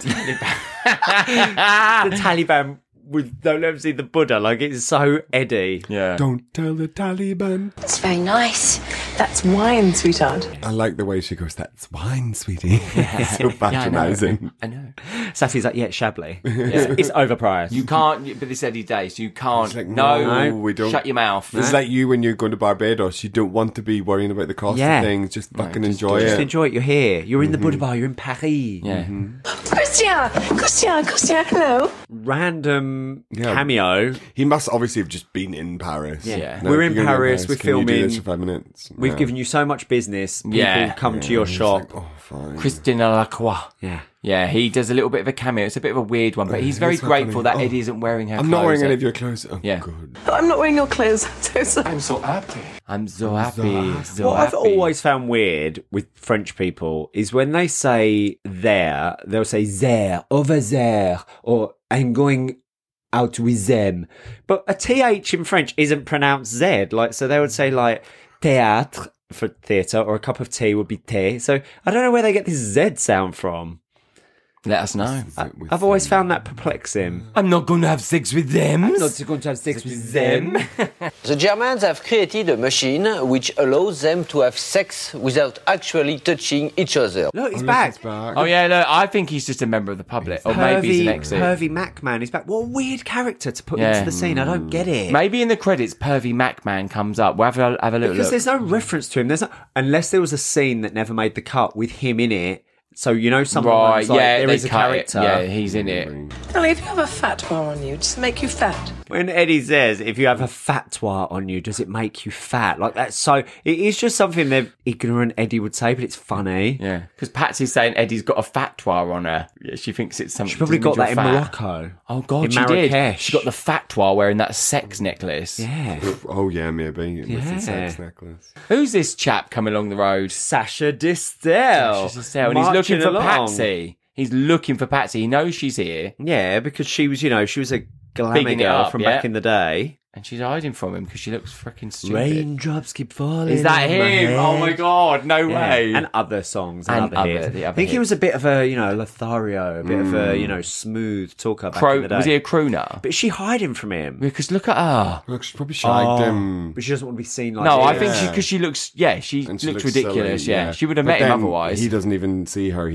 The Taliban. Don't let them see the Buddha. Like, it's so Eddie. Yeah. Don't tell the Taliban. It's very nice. That's wine, sweetheart. I like the way she goes, that's wine, sweetie. It's so patronising. I know. Safi's like, yeah, it's Chablis. It's overpriced. You can't, but this Eddie Days, you can't. It's like, no, no, we don't. Shut your mouth. It's like you when you're going to Barbados. You don't want to be worrying about the cost Yeah. of things. Just fucking just enjoy Just it. enjoy it. You're here. You're in the Buddha Bar. You're in Paris. Yeah. Christian, hello. Random Yeah. cameo. He must obviously have just been in Paris. Yeah. No, We're in you're gonna go to Paris, we're Can you do filming. this for 5 minutes? We've Yeah. given you so much business. People Yeah. come to your It's shop. like, oh, fine. Christina Lacroix. Yeah. Yeah, he does a little bit of a cameo. It's a bit of a weird one, but he's very grateful that Eddie isn't wearing her clothes. I'm not wearing any of your clothes. Oh, yeah. good. I'm not wearing your clothes. I'm so happy. I'm so happy. So What I've happy. always found weird with French people is when they say there, they'll say there, over there, or I'm going out with them. But a TH in French isn't pronounced Z. Like, so they would say like théâtre for theatre, or a cup of tea would be thé. So I don't know where they get this Z sound from. Let us know. I've always found that perplexing. I'm not going to have sex with them. I'm not going to have sex with them. The Germans have created a machine which allows them to have sex without actually touching each other. Look, he's back. Oh, yeah, look, I think he's just a member of the public. Or maybe he's an exit. Pervy Macman is back. What a weird character to put into the scene. I don't get it. Maybe in the credits, Pervy Macman comes up. We'll have a little Because look. there's no reference to him. Unless there was a scene that never made the cut with him in it. So, you know, sometimes there is a character. Yeah, he's in it. Darling, if you have a fatwa on you, does it make you fat? When Eddie says, if you have a fatwa on you, does it make you fat? Like, that's so... It is just something that ignorant Eddie would say, but it's funny. Yeah, because Patsy's saying Eddie's got a fatwa on her. Yeah, she thinks it's something... She probably got that in fat. Morocco. Oh, God, in she Marrakesh. did. She got the fatwa wearing that sex necklace. Yeah. Oh, yeah, maybe. With the sex necklace. Who's this chap coming along the road? Sasha Distel. Sasha Distel. And he's looking for Patsy. He's looking for Patsy. He knows she's here. Yeah, because she was, she was a glamour girl from back in the day. And she's hiding from him because she looks freaking stupid. Raindrops keep falling. Is that on him? my head. Oh my God, no way. And other songs and And other hits. the I other think he hits. was a bit of a, Lothario, a bit of a, smooth talker back in the day. Was he a crooner? But is she hiding from him? Because look at her. Look, she probably shagged him. But she doesn't want to be seen like No, this. I think because she looks, she And she looks looks ridiculous, silly, yeah. She would have met him otherwise. He doesn't even see her.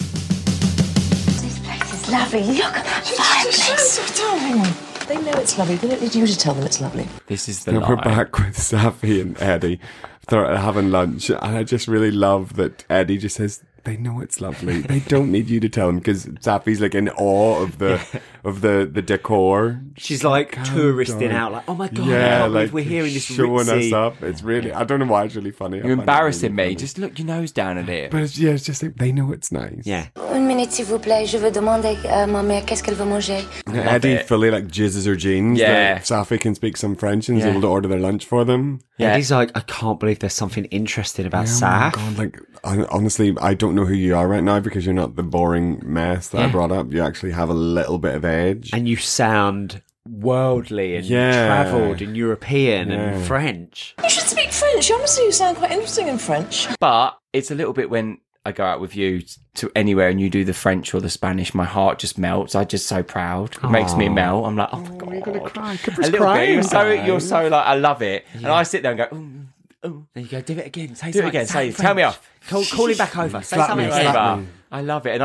This place is lovely. Look at that fireplace. Darling. They know it's lovely. They don't need you to tell them it's lovely. This is the We're lie. back with Safi and Eddie. They're having lunch, and I just really love that Eddie just says, they know it's lovely. They don't need you to tell them, because Safi's like in awe of the decor. She's like touristing out, like, oh my God, I can't believe we're hearing this showing ritzy. us up. It's really, I don't know why it's really funny. You're embarrassing me. Just look your nose down at it. But it's just like, they know it's nice. Yeah. Une minute, s'il vous plaît. Je veux demander à ma mère qu'est-ce qu'elle veut manger. Eddie fully like jizzes her jeans. Yeah. That Safi can speak some French and is able to order their lunch for them. Yeah. Eddie's like, I can't believe there's something interesting about Saf. Oh my God, like, honestly, I don't know who you are right now, because you're not the boring mess that I brought up. You actually have a little bit of edge. And you sound worldly and travelled and European and French. You should speak French. Honestly, you sound quite interesting in French. But it's a little bit when I go out with you to anywhere and you do the French or the Spanish, my heart just melts. I'm just so proud. It makes me melt. I'm like, oh my God. You're going to cry. A little bit. You're so like, I love it. Yeah. And I sit there and go, ooh. There you go, do it again. Say Do it again. Say, tell me off. Call him back over. Say Slap something me, slap over. me. I love it. And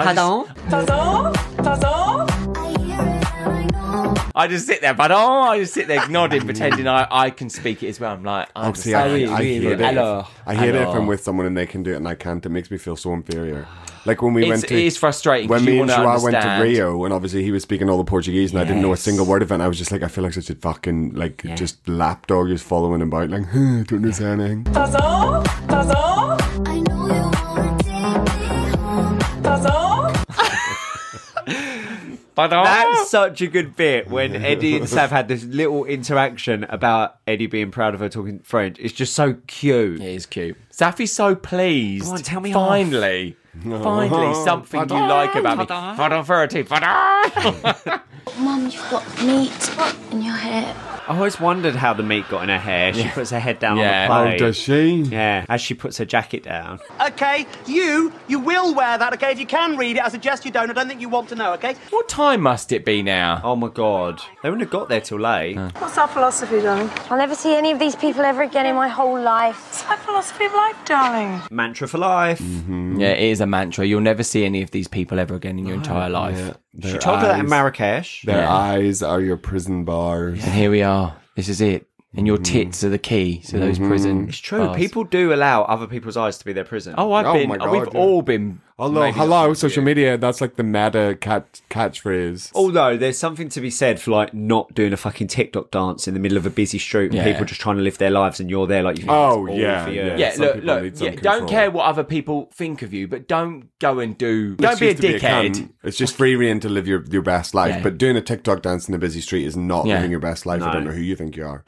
I just sit there, I just sit there nodding, pretending I can speak it as well. I'm like, I hate it. I hate it if I'm with someone and they can do it and I can't. It makes me feel so inferior. Like when we went to... It is frustrating. When me and Joao went to understand. Rio, and obviously he was speaking all the Portuguese and I didn't know a single word of it, and I was just like, I feel like such a fucking, just lapdog just following him about, like, I don't understand anything. That's such a good bit when Eddie and Sav had this little interaction about Eddie being proud of her talking French. It's just so cute. It is cute. Safi's so pleased. Go on, tell me Finally. Finally, something you like about me. Mum, you've got meat in your hair. I always wondered how the meat got in her hair. She puts her head down on the Oh, plate. does she? Yeah, as she puts her jacket down. Okay, you will wear that, okay? If you can read it, I suggest you don't. I don't think you want to know, okay? What time must it be now? Oh my God. They wouldn't have got there till late. What's our philosophy, darling? I'll never see any of these people ever again in my whole life. It's my philosophy of life, darling. Mantra for life. Yeah, it is a mantra. You'll never see any of these people ever again in your entire life. Yeah. She told her that in Marrakesh. Their eyes are your prison bars. And here we are. This is it. And your tits are the key to those prison. It's true. bars. People do allow other people's eyes to be their prison. Oh, Oh been. my God, We've yeah. all been Although, Maybe hello, not social media, that's like the meta catchphrase. Although there's something to be said for like not doing a fucking TikTok dance in the middle of a busy street and Yeah. people just trying to live their lives and you're there like you think Oh, it's all yeah, for you. yeah. Yeah, Some look, people need some don't control. care what other people think of you, but don't go and don't be a Excuse to dickhead. cunt. It's just free reign to live your best life. Yeah. But doing a TikTok dance in a busy street is not Yeah. living your best life. No. I don't know who you think you are.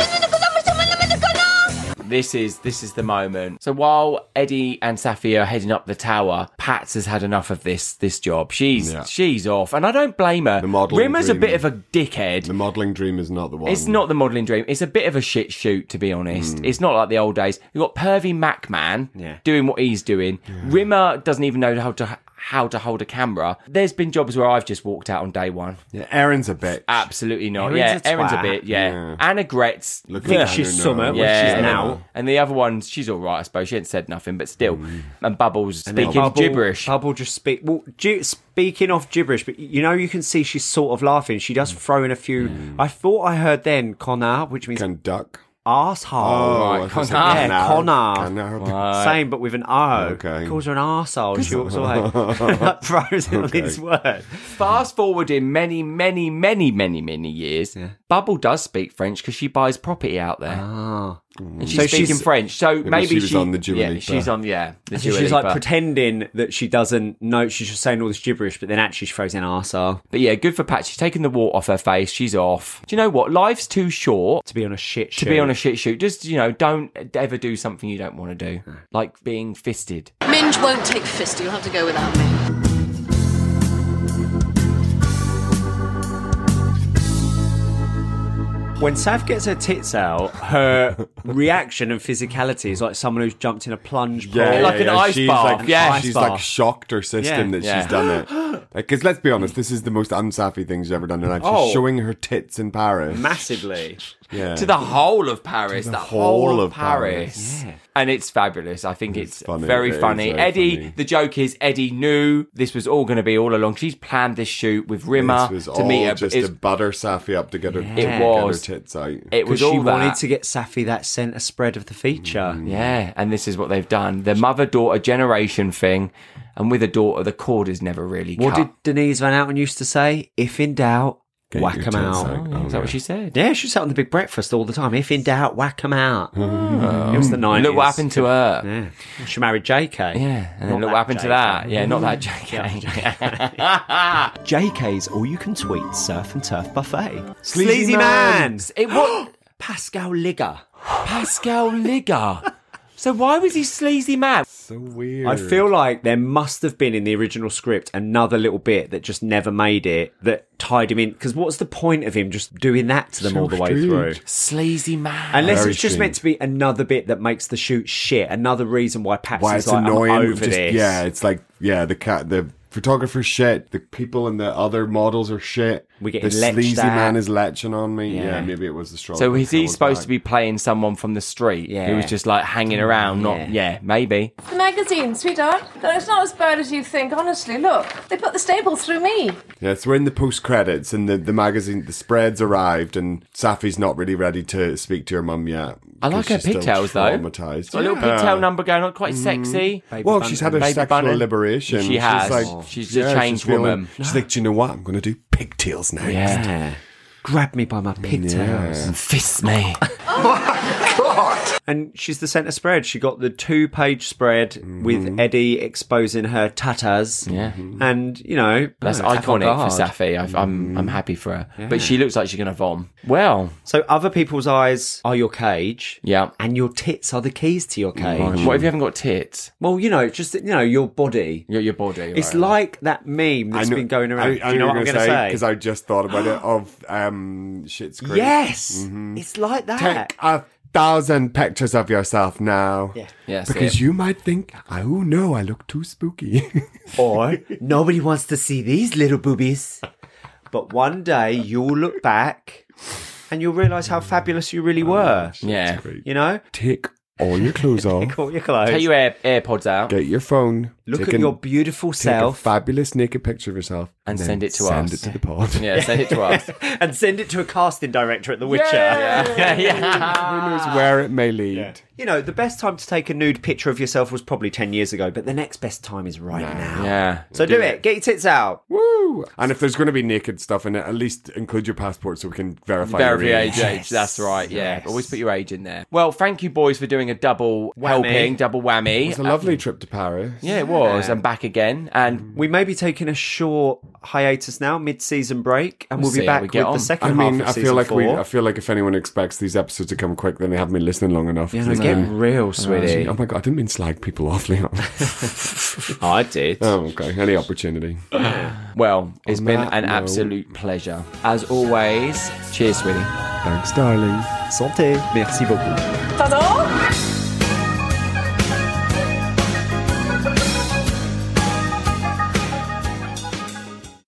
This is the moment. So while Eddie and Safi are heading up the tower, Pats has had enough of this job. She's off, and I don't blame her. Rimmer's a bit of a dickhead. The modelling dream is not the one. It's not the modelling dream. It's a bit of a shit shoot, to be honest. It's not like the old days. You've got Pervy Macman doing what he's doing. Rimmer doesn't even know how to hold a camera. There's been jobs where I've just walked out on day one. Yeah, Erin's a bitch. Absolutely not. Erin's a Erin's a twat. bit. Yeah. Anna Gretz. Thinks she's summer, which she's now. And the other one, she's all right, I suppose. She hadn't said nothing, but still. And Bubbles And then speaking Bubble- gibberish. Bubble just speak. Well, speaking of gibberish, but you can see she's sort of laughing. She does throw in a few. I thought I heard then Connor, which means conduct. Asshole. Oh, Connor. Connor. Yeah, Connor. Connor. Same, but with an O. Okay. Calls her an arsehole. She walks away. Throws it on his word. Fast forwarding many years, Bubble does speak French because she buys property out there. And she's speaking French. So maybe she was on the Dua Lipa. she's on, the So Dua she's like Lipa. pretending that she doesn't know. She's just saying all this gibberish, but then actually she throws in arsehole. But yeah, good for Pat. She's taken the water off her face. She's off. Do you know what? Life's too short To be on a shit shoot. to be on a shit shoot. Just, don't ever do something you don't want to do. Like being fisted. Minge won't take fist. You'll have to go without me. When Sav gets her tits out, her reaction and physicality is like someone who's jumped in a plunge pool. Like an ice she's bath. Like, Yeah. she's Ice like bath. shocked her system that she's done it. Because let's be honest, this is the most unsappy thing she's ever done in her life. She's showing her tits in Paris. Massively. Yeah. To the whole of Paris. To the whole of Paris. Yeah. And it's fabulous. I think it's funny. very It is funny. very Eddie, funny. the joke is Eddie knew this was all going to be all along. She's planned this shoot with Rimmer This was to meet all her. just It's- to butter Safi up to get her, Yeah. to It get was. her tits out. It Because was she all wanted that. to get Safi that centre spread of the feature. Yeah, and this is what they've done. The mother-daughter generation thing. And with a daughter, the cord is never really cut. What did Denise Van Outen used to say? If in doubt, Get whack your 'em tits out. out. Oh, is that what she said? Yeah, she sat on the Big Breakfast all the time. If in doubt, whack 'em out. It was the 90s. Look what happened to her. Yeah. Well, she married JK. Yeah, and then Not look what happened to that. Yeah, not that JK. JK's All You Can Tweet Surf and Turf Buffet. Sleazy Man. It was Pascal Ligger. Pascal Ligger. So why was he sleazy man? So weird. I feel like there must have been in the original script another little bit that just never made it that tied him in. Because what's the point of him just doing that to them So all the way strange. through? Sleazy man. Unless Very it's just strange. meant to be another bit that makes the shoot shit. Another reason why Patsy Why is it's like, annoying. I'm over just, this. Yeah, it's like, the photographer's shit. The people and the other models are shit. We get the leched sleazy at. man is leching on me. Yeah. Yeah, maybe it was the straw. So is he that supposed was to be playing someone from the street? Yeah. Who was just like hanging around, maybe. The magazine, sweetheart. No, it's not as bad as you think, honestly. Look, they put the staple through me. Yeah, so we're in the post credits, and the magazine, the spreads arrived, and Safi's not really ready to speak to her mum yet. I like her because she's still pigtails though. traumatized. Got a little pigtail number going on, quite sexy. Well, she's had her Baby sexual button. liberation. She has. Like, She's a changed feeling- woman. She's like, do you know what? I'm going to do pigtails next. Yeah. Grab me by my pigtails. And fist me. And she's the centre spread. She got the 2-page spread with Eddie exposing her tatas. Yeah. And, That's it's iconic for avant-garde. Safi. I'm happy for her. But she looks like she's going to vom. Well. So other people's eyes are your cage. Yeah. And your tits are the keys to your cage. What if you haven't got tits? Well, just, your body. Your body. It's right. like that meme that's been going around. Do you know what I'm going to say? Because I just thought about it of Schitt's Creek. Yes! It's like that. Take 1,000 pictures of yourself now. Yeah. Yes, Because you might think, oh no, I look too spooky. Or, nobody wants to see these little boobies. But one day you'll look back and you'll realise how fabulous you really were. Yeah. Take all your clothes off. Take all your clothes. Take your AirPods out. Get your phone. Look take at your beautiful Take a self. fabulous naked picture of yourself. And then send it to send us. it to the pod. Yeah, send it to us. And send it to a casting director at The Witcher. Yeah. Who knows where it may lead. You know, the best time to take a nude picture of yourself was probably 10 years ago, but the next best time is right now. Yeah. So do it. Get your tits out. Woo! And if there's going to be naked stuff in it, at least include your passport so we can verify your age. Age. That's right, yeah. Always put your age in there. Well, thank you, boys, for doing a double helping, double whammy. It was a lovely trip to Paris. Yeah, it was. And back again. And we may be taking a short hiatus now, mid-season break, and we'll be back with the second half of season 4. I feel like if anyone expects these episodes to come quick, then they haven't been listening long enough. Yeah, no, get real, sweetie. Oh my God, I didn't mean slag people off, Leon. Oh, I did. Oh, okay. Any opportunity. Well, it's been an absolute pleasure. As always, cheers, sweetie. Thanks, darling. Santé. Merci beaucoup. Pardon?